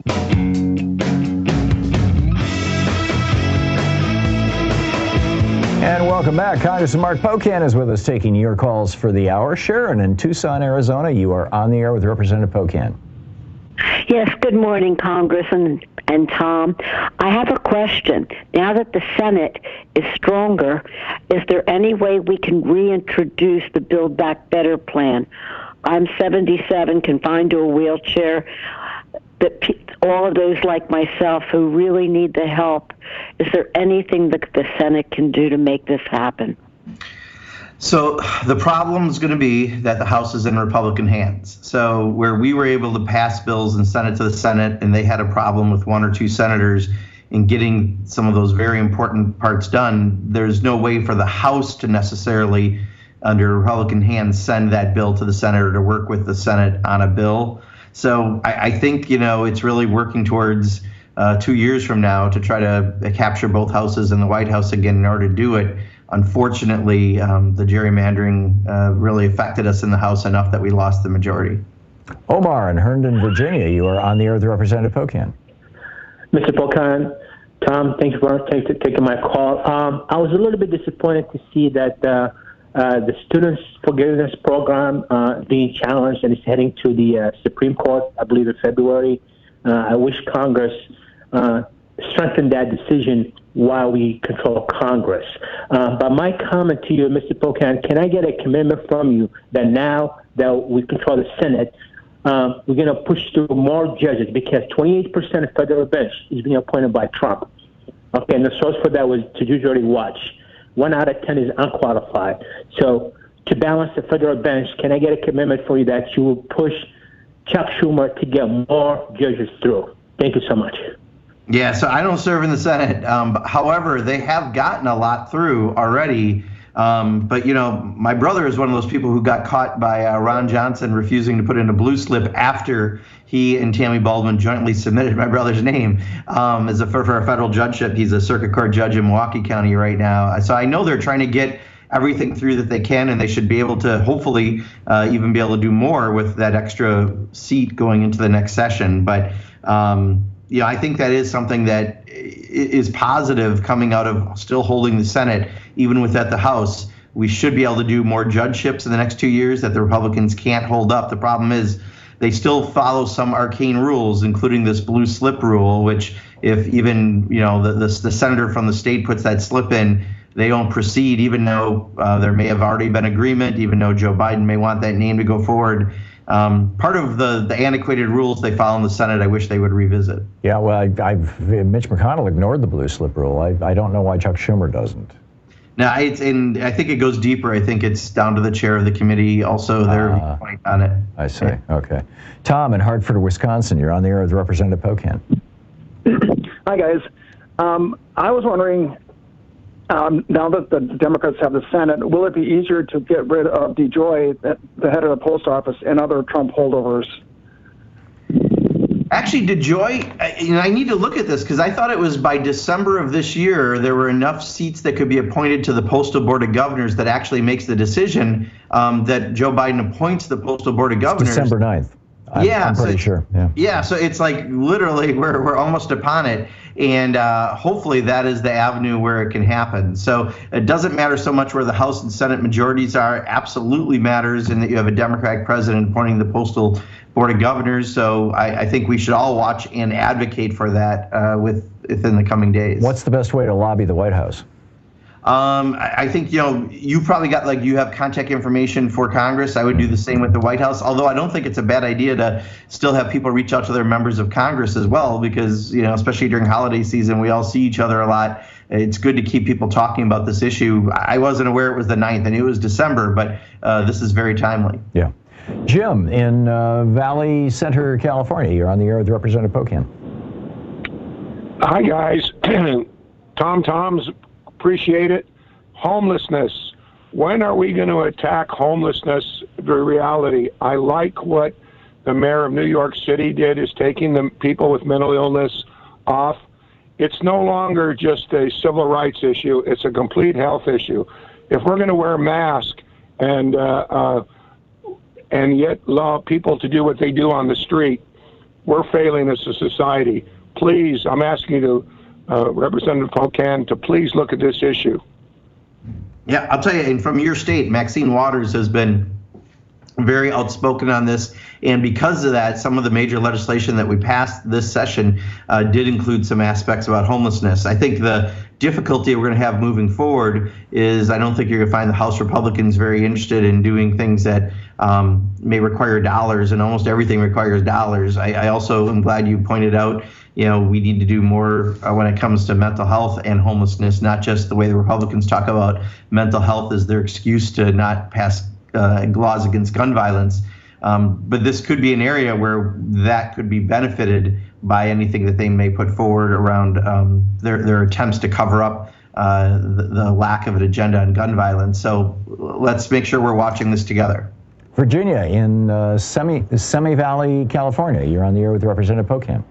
And welcome welcome back. Congressman Mark Pocan is with us taking your calls for the hour. Sharon in Tucson, Arizona, you are on the air with Representative Pocan. Yes, good morning, Congressman and Tom. I have a question. Now that the Senate is stronger, is there any way we can reintroduce the Build Back Better plan? I'm seventy-seven, confined to a wheelchair. But all of those like myself who really need the help, is there anything that the Senate can do to make this happen? So the problem is going to be that the House is in Republican hands. So where we were able to pass bills and send it to the Senate, and they had a problem with one or two senators in getting some of those very important parts done, there's no way for the House to necessarily, under Republican hands, send that bill to the Senate or to work with the Senate on a bill. So I, I think, you know, it's really working towards uh, two years from now to try to uh, capture both houses and the White House again in order to do it. Unfortunately, um, the gerrymandering uh, really affected us in the House enough that we lost the majority. Omar in Herndon, Virginia, you are on the air with Representative Pocan. Mister Pocan, Tom, thank you for taking, taking my call. Um, I was a little bit disappointed to see that uh, uh, the Students Forgiveness Program uh, being challenged and is heading to the uh, Supreme Court, I believe, in February. Uh, I wish Congress uh, strengthened that decision while we control Congress. Uh, but my comment to you, Mister Pocan, can I get a commitment from you that now that we control the Senate, um, we're going to push through more judges, because twenty-eight percent of federal bench is being appointed by Trump. Okay, and the source for that was to Judiciary Watch. One out of ten is unqualified. So to balance the federal bench, can I get a commitment for you that you will push Chuck Schumer to get more judges through? Thank you so much. Yeah, so I don't serve in the Senate. Um, but however, they have gotten a lot through already. Um, but, you know, my brother is one of those people who got caught by uh, Ron Johnson refusing to put in a blue slip after he and Tammy Baldwin jointly submitted my brother's name um, as a for, for a federal judgeship. He's a circuit court judge in Milwaukee County right now. So I know they're trying to get everything through that they can, and they should be able to hopefully uh, even be able to do more with that extra seat going into the next session. But um, you know, I think that is something that is positive coming out of still holding the Senate, even without the House. We should be able to do more judgeships in the next two years that the Republicans can't hold up. The problem is they still follow some arcane rules, including this blue slip rule, which if even, you know, the, the, the senator from the state puts that slip in, they don't proceed, even though uh, there may have already been agreement, even though Joe Biden may want that name to go forward. Um, part of the, the antiquated rules they follow in the Senate, I wish they would revisit. Yeah, well, I, I've, Mitch McConnell ignored the blue slip rule. I, I don't know why Chuck Schumer doesn't. No, it's and I think it goes deeper. I think it's down to the chair of the committee. Also, their uh, point on it. I see. Okay. Tom in Hartford, Wisconsin, you're on the air with Representative Pocan. Hi, guys. Um, I was wondering, um, now that the Democrats have the Senate, will it be easier to get rid of DeJoy, the head of the post office, and other Trump holdovers? Actually, DeJoy, I, you know, I need to look at this because I thought it was by December of this year there were enough seats that could be appointed to the Postal Board of Governors that actually makes the decision um, that Joe Biden appoints the Postal Board of Governors. It's December ninth. I'm, yeah, I'm pretty so, sure. Yeah. Yeah, so it's like literally we're we're almost upon it, and uh, hopefully that is the avenue where it can happen. So it doesn't matter so much where the House and Senate majorities are. Absolutely matters in that you have a Democratic president appointing the Postal Board of Governors. So I, I think we should all watch and advocate for that uh, with within the coming days. What's the best way to lobby the White House? Um, I think, you know, you probably got, like, you have contact information for Congress. I would do the same with the White House, although I don't think it's a bad idea to still have people reach out to their members of Congress as well, because, you know, especially during holiday season, we all see each other a lot. It's good to keep people talking about this issue. I wasn't aware it was the ninth. I knew it was December, but uh, this is very timely. Yeah. Jim in uh, Valley Center, California. You're on the air with Representative Pocan. Hi, guys. Tom Toms. Appreciate it. Homelessness. When are we going to attack homelessness, the reality? I like what the mayor of New York City did, is taking the people with mental illness off. It's no longer just a civil rights issue. It's a complete health issue. If we're going to wear a mask and uh, uh, and yet allow people to do what they do on the street, we're failing as a society. Please, I'm asking you to Uh, Representative Pocan, to please look at this issue. Yeah, I'll tell you, and from your state, Maxine Waters has been very outspoken on this, and because of that, some of the major legislation that we passed this session uh, did include some aspects about homelessness. I think the difficulty we're going to have moving forward is I don't think you're going to find the House Republicans very interested in doing things that um, may require dollars, and almost everything requires dollars. I, I also am glad you pointed out, you know, we need to do more uh, when it comes to mental health and homelessness, not just the way the Republicans talk about mental health as their excuse to not pass uh, laws against gun violence. Um, but this could be an area where that could be benefited by anything that they may put forward around um, their, their attempts to cover up uh, the, the lack of an agenda on gun violence. So let's make sure we're watching this together. Virginia in uh, Semi, Semi Valley, California. You're on the air with Representative Pocan.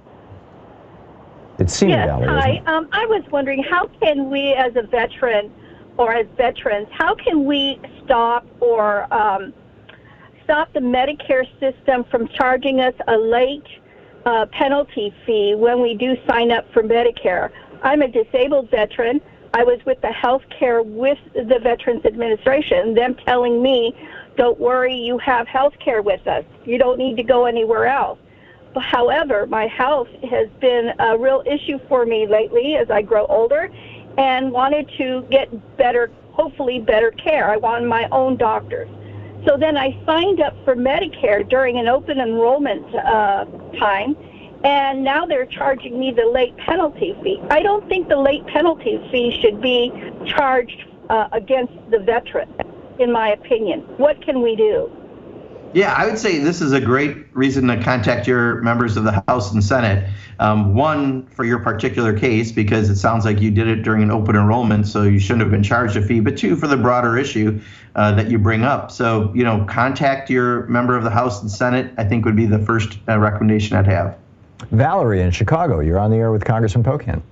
It's Semi yes, Valley, hi. isn't it? Um, I was wondering, how can we as a veteran or as veterans, how can we stop or um, stop the Medicare system from charging us a late uh, penalty fee when we do sign up for Medicare? I'm a disabled veteran. I was with the health care with the Veterans Administration, them telling me, don't worry, you have health care with us. You don't need to go anywhere else. But however, my health has been a real issue for me lately as I grow older and wanted to get better, hopefully better care. I wanted my own doctors. So then I signed up for Medicare during an open enrollment uh, time, and now they're charging me the late penalty fee. I don't think the late penalty fee should be charged uh, against the veteran, in my opinion. What can we do? Yeah, I would say this is a great reason to contact your members of the House and Senate. Um, one, for your particular case, because it sounds like you did it during an open enrollment, so you shouldn't have been charged a fee. But two, for the broader issue uh, that you bring up. So, you know, contact your member of the House and Senate, I think would be the first uh, recommendation I'd have. Valerie in Chicago, you're on the air with Congressman Pocan.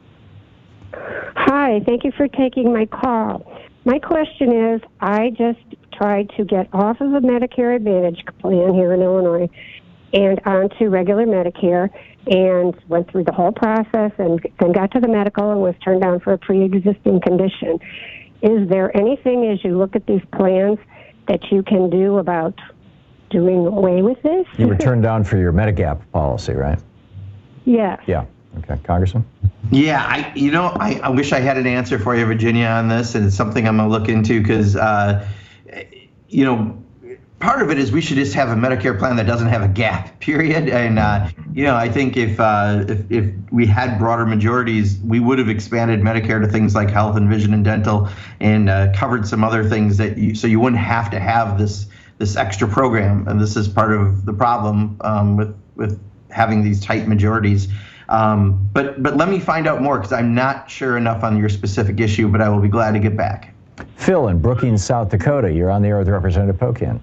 Hi, thank you for taking my call. My question is, I just tried to get off of a Medicare Advantage plan here in Illinois and onto regular Medicare, and went through the whole process and then got to the medical and was turned down for a pre-existing condition. Is there anything, as you look at these plans, that you can do about doing away with this? You were turned down for your Medigap policy, right? Yes. Yeah. Okay. Congressman? Yeah, I, you know, I, I wish I had an answer for you, Virginia, on this, and it's something I'm going to look into because, uh, you know, part of it is we should just have a Medicare plan that doesn't have a gap, period. And, uh, you know, I think if, uh, if if we had broader majorities, we would have expanded Medicare to things like health and vision and dental and uh, covered some other things that you, so you wouldn't have to have this this extra program. And this is part of the problem um, with, with having these tight majorities. Um, but but let me find out more because I'm not sure enough on your specific issue, but I will be glad to get back. Phil in Brookings, South Dakota, you're on the air with Representative Pocan.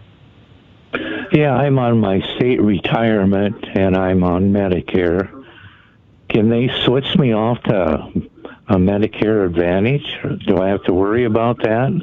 Yeah, I'm on my state retirement and I'm on Medicare. Can they switch me off to a Medicare Advantage? Do I have to worry about that?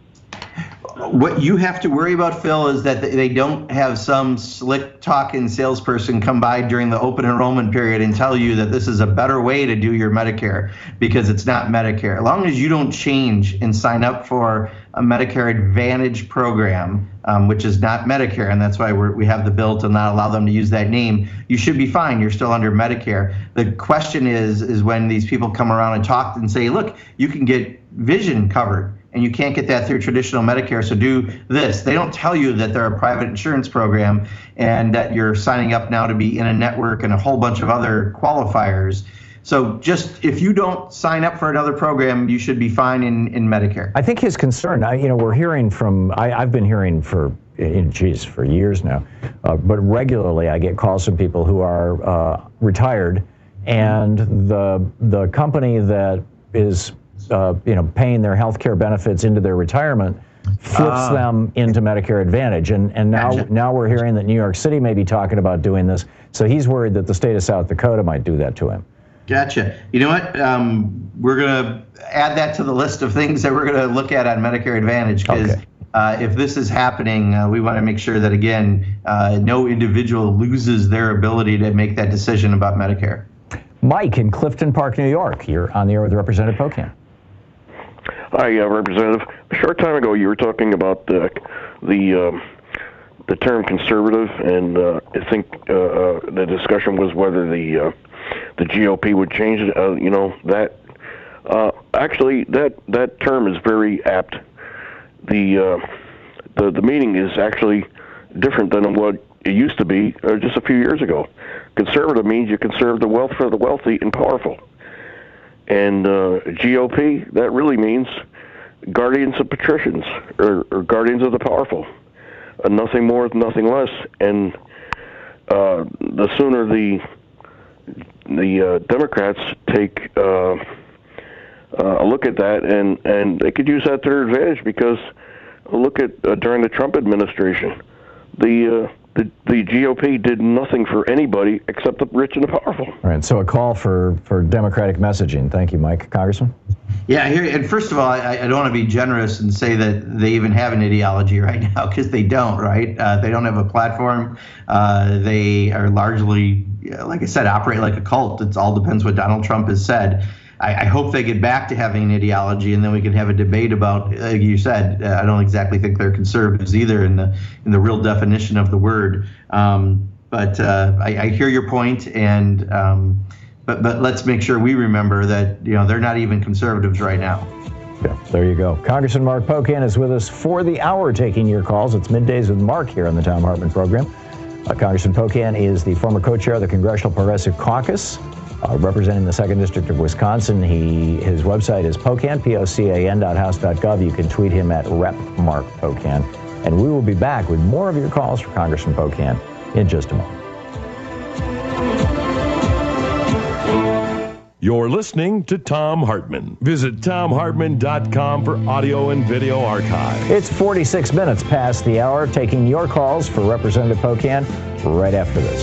What you have to worry about, Phil, is that they don't have some slick talking salesperson come by during the open enrollment period and tell you that this is a better way to do your Medicare because it's not Medicare. As long as you don't change and sign up for a Medicare Advantage program, um, which is not Medicare, and that's why we're, we have the bill to not allow them to use that name, you should be fine. You're still under Medicare. The question is, is when these people come around and talk and say, look, you can get vision covered. And you can't get that through traditional Medicare, so do this. They don't tell you that they're a private insurance program and that you're signing up now to be in a network and a whole bunch of other qualifiers. So just if you don't sign up for another program, you should be fine in, in Medicare. I think his concern, I, you know, we're hearing from, I, I've been hearing for, geez, for years now, uh, but regularly I get calls from people who are uh, retired, and the the company that is Uh, you know, paying their health care benefits into their retirement flips uh, them into Medicare Advantage. And, and now, gotcha. now we're hearing that New York City may be talking about doing this. So he's worried that the state of South Dakota might do that to him. Gotcha. You know what? Um, we're going to add that to the list of things that we're going to look at on Medicare Advantage because okay. uh, if this is happening, uh, we want to make sure that, again, uh, no individual loses their ability to make that decision about Medicare. Mike in Clifton Park, New York. You're on the air with Representative Pocan. Hi, uh, Representative. A short time ago, you were talking about the the um, the term conservative, and uh, I think uh, uh, the discussion was whether the uh, the G O P would change it. Uh, you know that uh, actually that that term is very apt. The uh, the the meaning is actually different than what it used to be uh, just a few years ago. Conservative means you conserve the wealth for the wealthy and powerful. And uh, G O P, that really means guardians of patricians, or, or guardians of the powerful. Uh, nothing more, nothing less. And uh, the sooner the the uh, Democrats take uh, uh, a look at that, and, and they could use that to their advantage, because look at uh, during the Trump administration, the uh, The, the G O P did nothing for anybody except the rich and the powerful. All right, so a call for, for Democratic messaging. Thank you, Mike. Congressman? Yeah, here, and first of all, I, I don't want to be generous and say that they even have an ideology right now, because they don't, right? Uh, they don't have a platform. Uh, they are largely, like I said, operate like a cult. It all depends what Donald Trump has said. I, I hope they get back to having an ideology, and then we can have a debate about, like you said, uh, I don't exactly think they're conservatives either in the in the real definition of the word. Um, but uh, I, I hear your point, and um, but but let's make sure we remember that, you know, they're not even conservatives right now. Yeah, there you go. Congressman Mark Pocan is with us for the hour, taking your calls. It's Middays with Mark here on the Thom Hartmann program. Uh, Congressman Pocan is the former co-chair of the Congressional Progressive Caucus, Uh, representing the second District of Wisconsin. He His website is Pocan, P O C A N dot house dot gov. You can tweet him at Rep Mark Pocan. And we will be back with more of your calls for Congressman Pocan in just a moment. You're listening to Thom Hartmann. Visit Thom Hartmann dot com for audio and video archive. It's forty-six minutes past the hour, taking your calls for Representative Pocan right after this.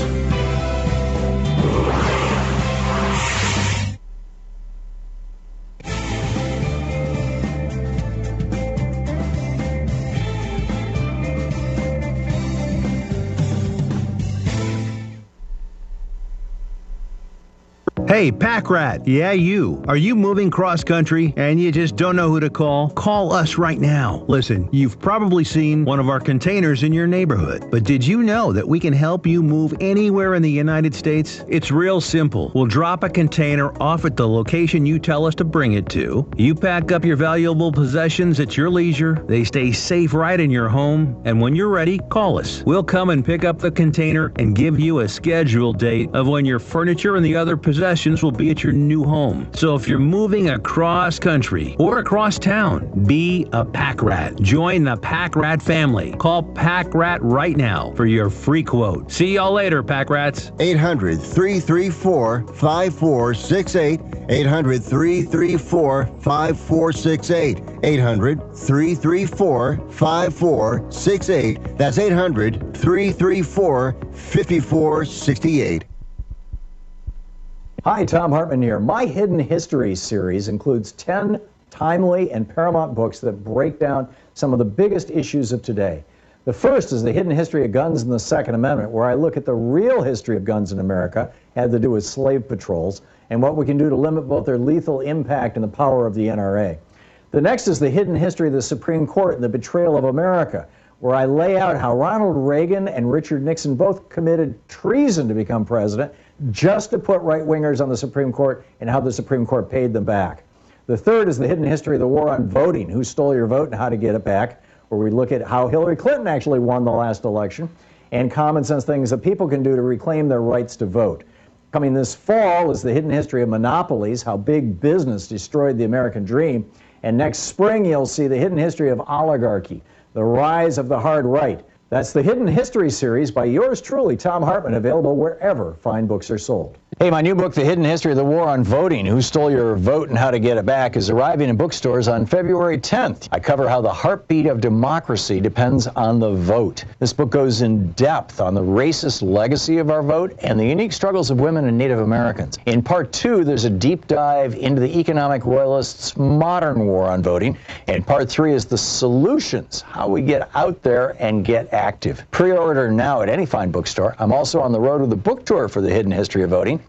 Hey, Pack Rat. Yeah, you. Are you moving cross-country and you just don't know who to call? Call us right now. Listen, you've probably seen one of our containers in your neighborhood, but did you know that we can help you move anywhere in the United States? It's real simple. We'll drop a container off at the location you tell us to bring it to. You pack up your valuable possessions at your leisure. They stay safe right in your home, and when you're ready, call us. We'll come and pick up the container and give you a scheduled date of when your furniture and the other possessions will be at your new home. So if you're moving across country or across town, be a Pack Rat. Join the Pack Rat family. Call Pack Rat right now for your free quote. See y'all later, Pack Rats. eight hundred, three three four, five four six eight. eight hundred, three three four, five four six eight. eight hundred, three three four, five four six eight. That's eight hundred, three three four, five four six eight. Hi, Thom Hartmann here. My Hidden History series includes ten timely and paramount books that break down some of the biggest issues of today. The first is The Hidden History of Guns and the Second Amendment, where I look at the real history of guns in America, had to do with slave patrols, and what we can do to limit both their lethal impact and the power of the N R A. The next is The Hidden History of the Supreme Court and the Betrayal of America, where I lay out how Ronald Reagan and Richard Nixon both committed treason to become president, just to put right-wingers on the Supreme Court, and how the Supreme Court paid them back. The third is The Hidden History of the War on Voting, who stole your vote and how to get it back, where we look at how Hillary Clinton actually won the last election, and common sense things that people can do to reclaim their rights to vote. Coming this fall is The Hidden History of Monopolies, how big business destroyed the American dream, and next spring you'll see The Hidden History of Oligarchy, the rise of the hard right. That's the Hidden History series by yours truly, Thom Hartmann, available wherever fine books are sold. Hey, my new book, The Hidden History of the War on Voting, Who Stole Your Vote and How to Get It Back, is arriving in bookstores on February tenth. I cover how the heartbeat of democracy depends on the vote. This book goes in depth on the racist legacy of our vote and the unique struggles of women and Native Americans. In part two, there's a deep dive into the economic royalists' modern war on voting. And part three is the solutions, how we get out there and get active. Pre-order now at any fine bookstore. I'm also on the road with a book tour for The Hidden History of Voting.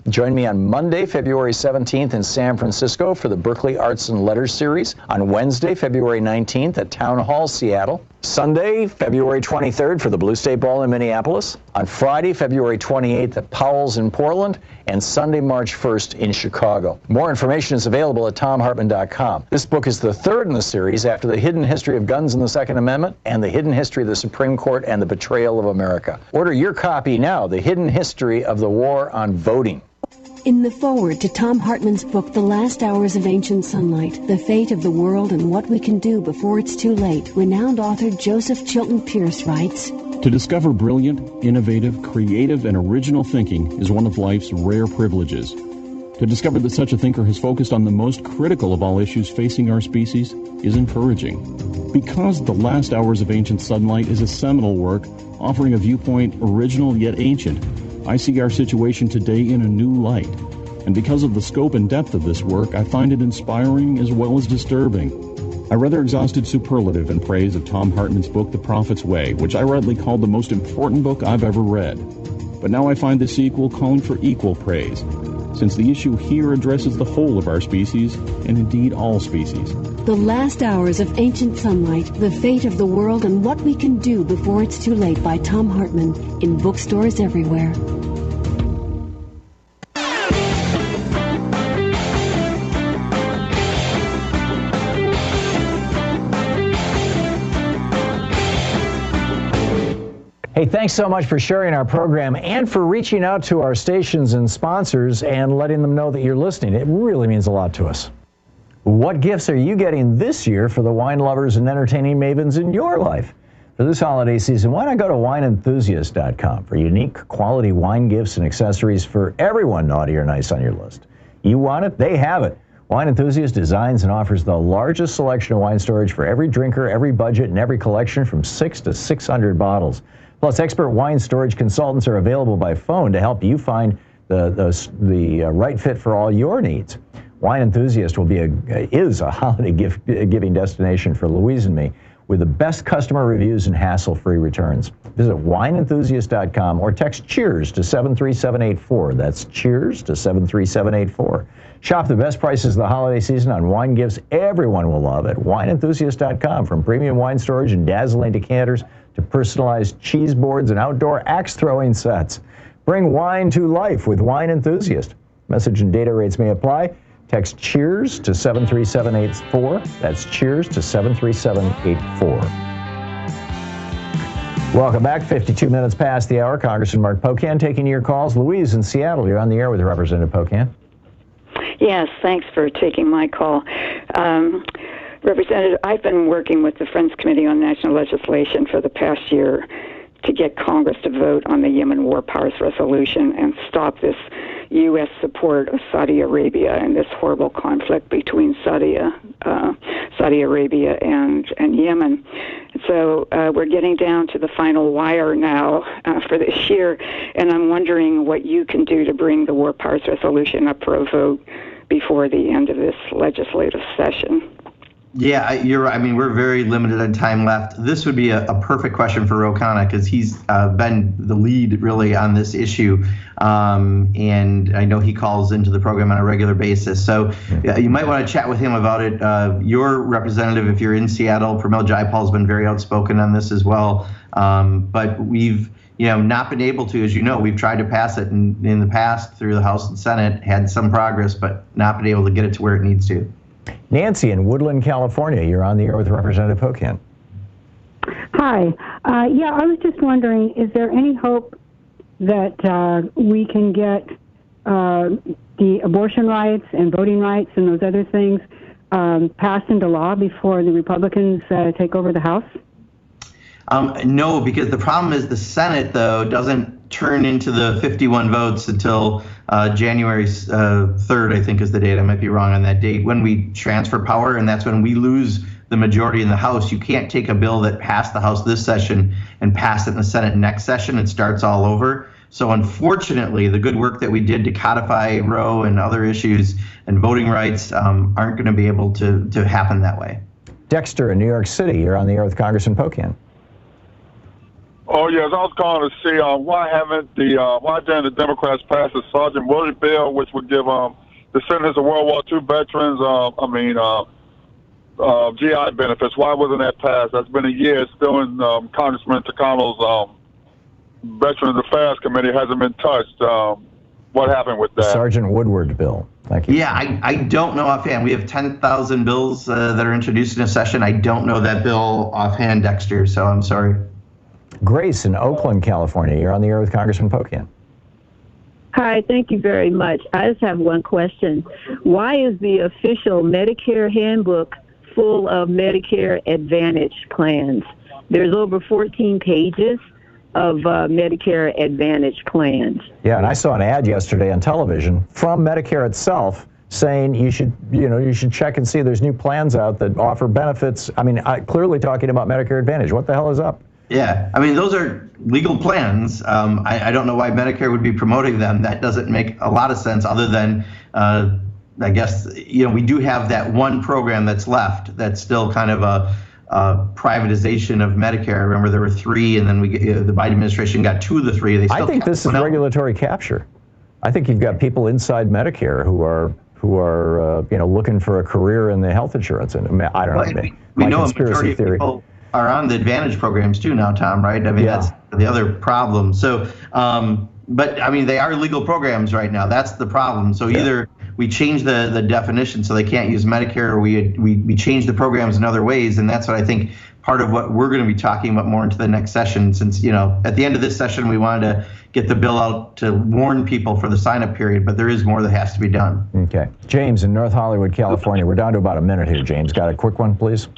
Join me on Monday, February seventeenth in San Francisco for the Berkeley Arts and Letters Series. On Wednesday, February nineteenth at Town Hall, Seattle. Sunday, February twenty-third for the Blue State Ball in Minneapolis. On Friday, February twenty-eighth at Powell's in Portland. And Sunday, March first in Chicago. More information is available at tom hartman dot com. This book is the third in the series after The Hidden History of Guns and the Second Amendment and The Hidden History of the Supreme Court and the Betrayal of America. Order your copy now, The Hidden History of the War on Voting. In the foreword to Thom Hartmann's book, The Last Hours of Ancient Sunlight, The Fate of the World and What We Can Do Before It's Too Late, renowned author Joseph Chilton Pearce writes, To discover brilliant, innovative, creative, and original thinking is one of life's rare privileges. To discover that such a thinker has focused on the most critical of all issues facing our species is encouraging. Because The Last Hours of Ancient Sunlight is a seminal work offering a viewpoint original yet ancient, I see our situation today in a new light. And because of the scope and depth of this work, I find it inspiring as well as disturbing. I rather exhausted superlative in praise of Thom Hartmann's book, The Prophet's Way, which I rightly called the most important book I've ever read. But now I find the sequel calling for equal praise, since the issue here addresses the whole of our species, and indeed all species. The Last Hours of Ancient Sunlight, The Fate of the World and What We Can Do Before It's Too Late by Thom Hartmann, in bookstores everywhere. Hey, thanks so much for sharing our program and for reaching out to our stations and sponsors and letting them know that you're listening. It really means a lot to us. What gifts are you getting this year for the wine lovers and entertaining mavens in your life? For this holiday season, why not go to wine enthusiast dot com for unique quality wine gifts and accessories for everyone naughty or nice on your list. You want it? They have it. Wine Enthusiast designs and offers the largest selection of wine storage for every drinker, every budget, and every collection from six to six hundred bottles. Plus, expert wine storage consultants are available by phone to help you find the the, the uh, right fit for all your needs. Wine Enthusiast will be a, is a holiday gift giving destination for Louise and me with the best customer reviews and hassle-free returns. Visit wine enthusiast dot com or text CHEERS to seven three seven eight four. That's CHEERS to seven three seven eight four. Shop the best prices of the holiday season on wine gifts everyone will love at wine enthusiast dot com. From premium wine storage and dazzling decanters to personalized cheese boards and outdoor axe-throwing sets. Bring wine to life with Wine Enthusiast. Message and data rates may apply. Text CHEERS to seven three seven eight four. That's CHEERS to seven three seven eight four. Welcome back. fifty-two minutes past the hour. Congressman Mark Pocan taking your calls. Louise in Seattle, you're on the air with Representative Pocan. Yes, thanks for taking my call. Um, Representative, I've been working with the Friends Committee on National Legislation for the past year to get Congress to vote on the Yemen War Powers Resolution and stop this U S support of Saudi Arabia and this horrible conflict between Saudi, uh, Saudi Arabia and, and Yemen. So uh, we're getting down to the final wire now uh, for this year, and I'm wondering what you can do to bring the War Powers Resolution up for a vote before the end of this legislative session. Yeah, you're right. I mean, we're very limited on time left. This would be a, a perfect question for Ro Khanna because he's uh, been the lead really on this issue. Um, and I know he calls into the program on a regular basis. So yeah, you might want to chat with him about it. Uh, your representative, if you're in Seattle, Pramila Jayapal, has been very outspoken on this as well. Um, but we've you know, not been able to, as you know, we've tried to pass it in, in the past through the House and Senate, had some progress, but not been able to get it to where it needs to. Nancy in Woodland, California, you're on the air with Representative Pocan. Hi. Uh, yeah, I was just wondering, is there any hope that uh, we can get uh, the abortion rights and voting rights and those other things um, passed into law before the Republicans uh, take over the House? Um, no, because the problem is the Senate, though, doesn't turn into the fifty-one votes until uh, January uh, third, I think is the date. I might be wrong on that date, when we transfer power, and that's when we lose the majority in the House. You can't take a bill that passed the House this session and pass it in the Senate next session. It starts all over. So unfortunately, the good work that we did to codify Roe and other issues and voting rights um, aren't going to be able to, to happen that way. Dexter in New York City, you're on the air with Congressman Pocan. Oh yes, I was calling to see uh, why haven't the uh, why didn't the Democrats pass the Sergeant Willard bill, which would give um, descendants of World War Two veterans, uh, I mean, uh, uh, G I benefits? Why wasn't that passed? That's been a year. It's still in um, Congressman Takano's um, Veterans Affairs Committee. Hasn't been touched. Um, what happened with that? Sergeant Woodward bill. Thank you. Yeah, I, I don't know offhand. We have ten thousand bills uh, that are introduced in a session. I don't know that bill offhand, Dexter, so I'm sorry. Grace in Oakland, California. You're on the air with Congressman Pocan. Hi, thank you very much. I just have one question. Why is the official Medicare handbook full of Medicare Advantage plans? There's over fourteen pages of uh, Medicare Advantage plans. Yeah, and I saw an ad yesterday on television from Medicare itself saying you should, you know, you should check and see there's new plans out that offer benefits. I mean, I, clearly talking about Medicare Advantage. What the hell is up? Yeah, I mean, those are legal plans. Um, I, I don't know why Medicare would be promoting them. That doesn't make a lot of sense other than, uh, I guess, you know, we do have that one program that's left that's still kind of a, a privatization of Medicare. I remember there were three, and then we uh, the Biden administration got two of the three. They still I think this is regulatory capture. I think you've got people inside Medicare who are who are uh, you know looking for a career in the health insurance, and I don't well, know. We, my we know a conspiracy majority of theory. people are on the Advantage programs too now, Tom, right? I mean, Yeah. that's the other problem. So, um, but I mean, they are legal programs right now. That's the problem. So either we change the, the definition so they can't use Medicare, or we, we, we change the programs in other ways. And that's what I think part of what we're going to be talking about more into the next session, since, you know, at the end of this session, we wanted to get the bill out to warn people for the sign-up period, but there is more that has to be done. Okay. James in North Hollywood, California. We're down to about a minute here, James. Got a quick one, please?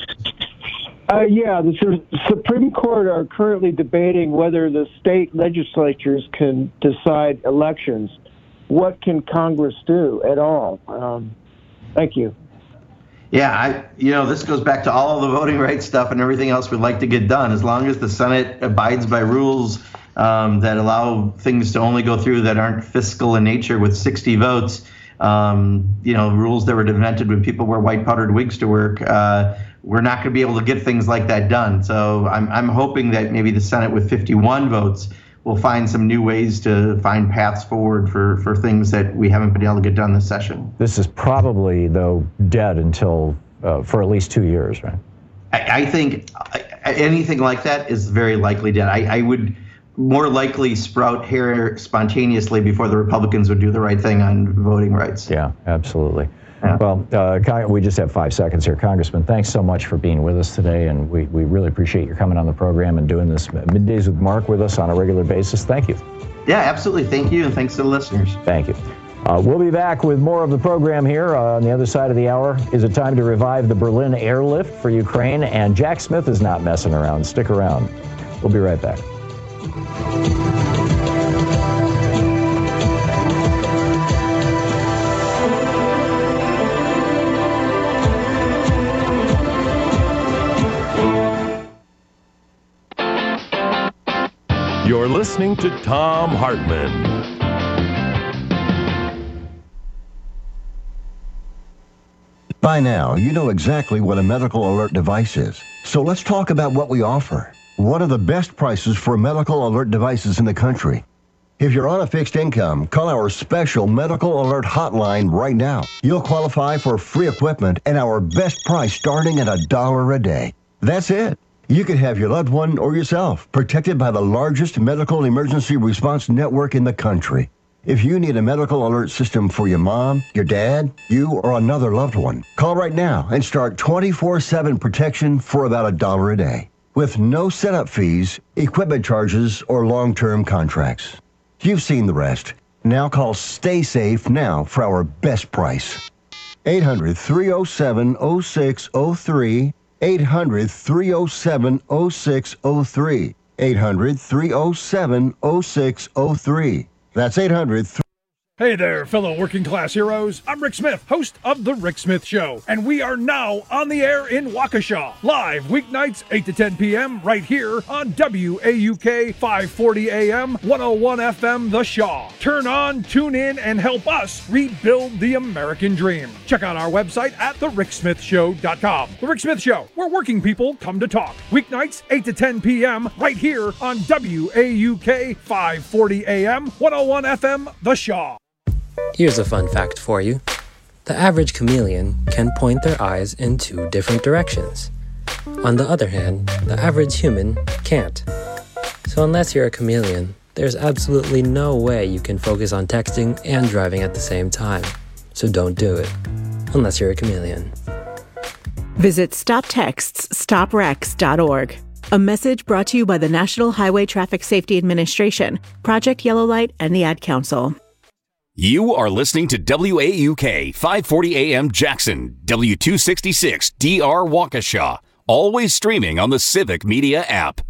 Uh, yeah, the Su- Supreme Court are currently debating whether the state legislatures can decide elections. What can Congress do at all? Um, thank you. Yeah, I, you know, this goes back to all of the voting rights stuff and everything else we'd like to get done. As long as the Senate abides by rules um, that allow things to only go through that aren't fiscal in nature with sixty votes, um, you know, rules that were invented when people wear white powdered wigs to work, uh, we're not going to be able to get things like that done. So I'm, I'm hoping that maybe the Senate with fifty-one votes will find some new ways to find paths forward for, for things that we haven't been able to get done this session. This is probably, though, dead until uh, for at least two years, right? I, I think anything like that is very likely dead. I, I would more likely sprout hair spontaneously before the Republicans would do the right thing on voting rights. Yeah, absolutely. Yeah. Well, uh, we just have five seconds here. Congressman, thanks so much for being with us today, and we, we really appreciate your coming on the program and doing this Middays with Mark with us on a regular basis. Thank you. Yeah, absolutely. Thank you, and thanks to the listeners. Thank you. Uh, we'll be back with more of the program here uh, on the other side of the hour. Is it time to revive the Berlin airlift for Ukraine? And Jack Smith is not messing around. Stick around. We'll be right back. You're listening to Thom Hartmann. By now, you know exactly what a medical alert device is. So let's talk about what we offer. One of the best prices for medical alert devices in the country. If you're on a fixed income, call our special medical alert hotline right now. You'll qualify for free equipment and our best price starting at a dollar a day. That's it. You could have your loved one or yourself protected by the largest medical emergency response network in the country. If you need a medical alert system for your mom, your dad, you, or another loved one, call right now and start twenty-four seven protection for about a dollar a day, with no setup fees, equipment charges, or long-term contracts. You've seen the rest. Now call Stay Safe now for our best price. eight hundred, three oh seven, oh six oh three. eight hundred, three oh seven, oh six oh three. eight hundred, three oh seven, oh six oh three. That's eight hundred, Hey there, fellow working class heroes. I'm Rick Smith, host of The Rick Smith Show, and we are now on the air in Waukesha, live weeknights eight to ten p.m. right here on W A U K five forty A M, one oh one F M The Shaw. Turn on, tune in, and help us rebuild the American dream. Check out our website at the rick smith show dot com. The Rick Smith Show, where working people come to talk. Weeknights eight to ten p.m. right here on W A U K five forty A M, one oh one F M The Shaw. Here's a fun fact for you. The average chameleon can point their eyes in two different directions. On the other hand, the average human can't. So unless you're a chameleon, there's absolutely no way you can focus on texting and driving at the same time. So don't do it, unless you're a chameleon. Visit stop texts stop wrecks dot org. A message brought to you by the National Highway Traffic Safety Administration, Project Yellow Light, and the Ad Council. You are listening to W A U K five forty A M Jackson, W two sixty-six D R Waukesha, always streaming on the Civic Media app.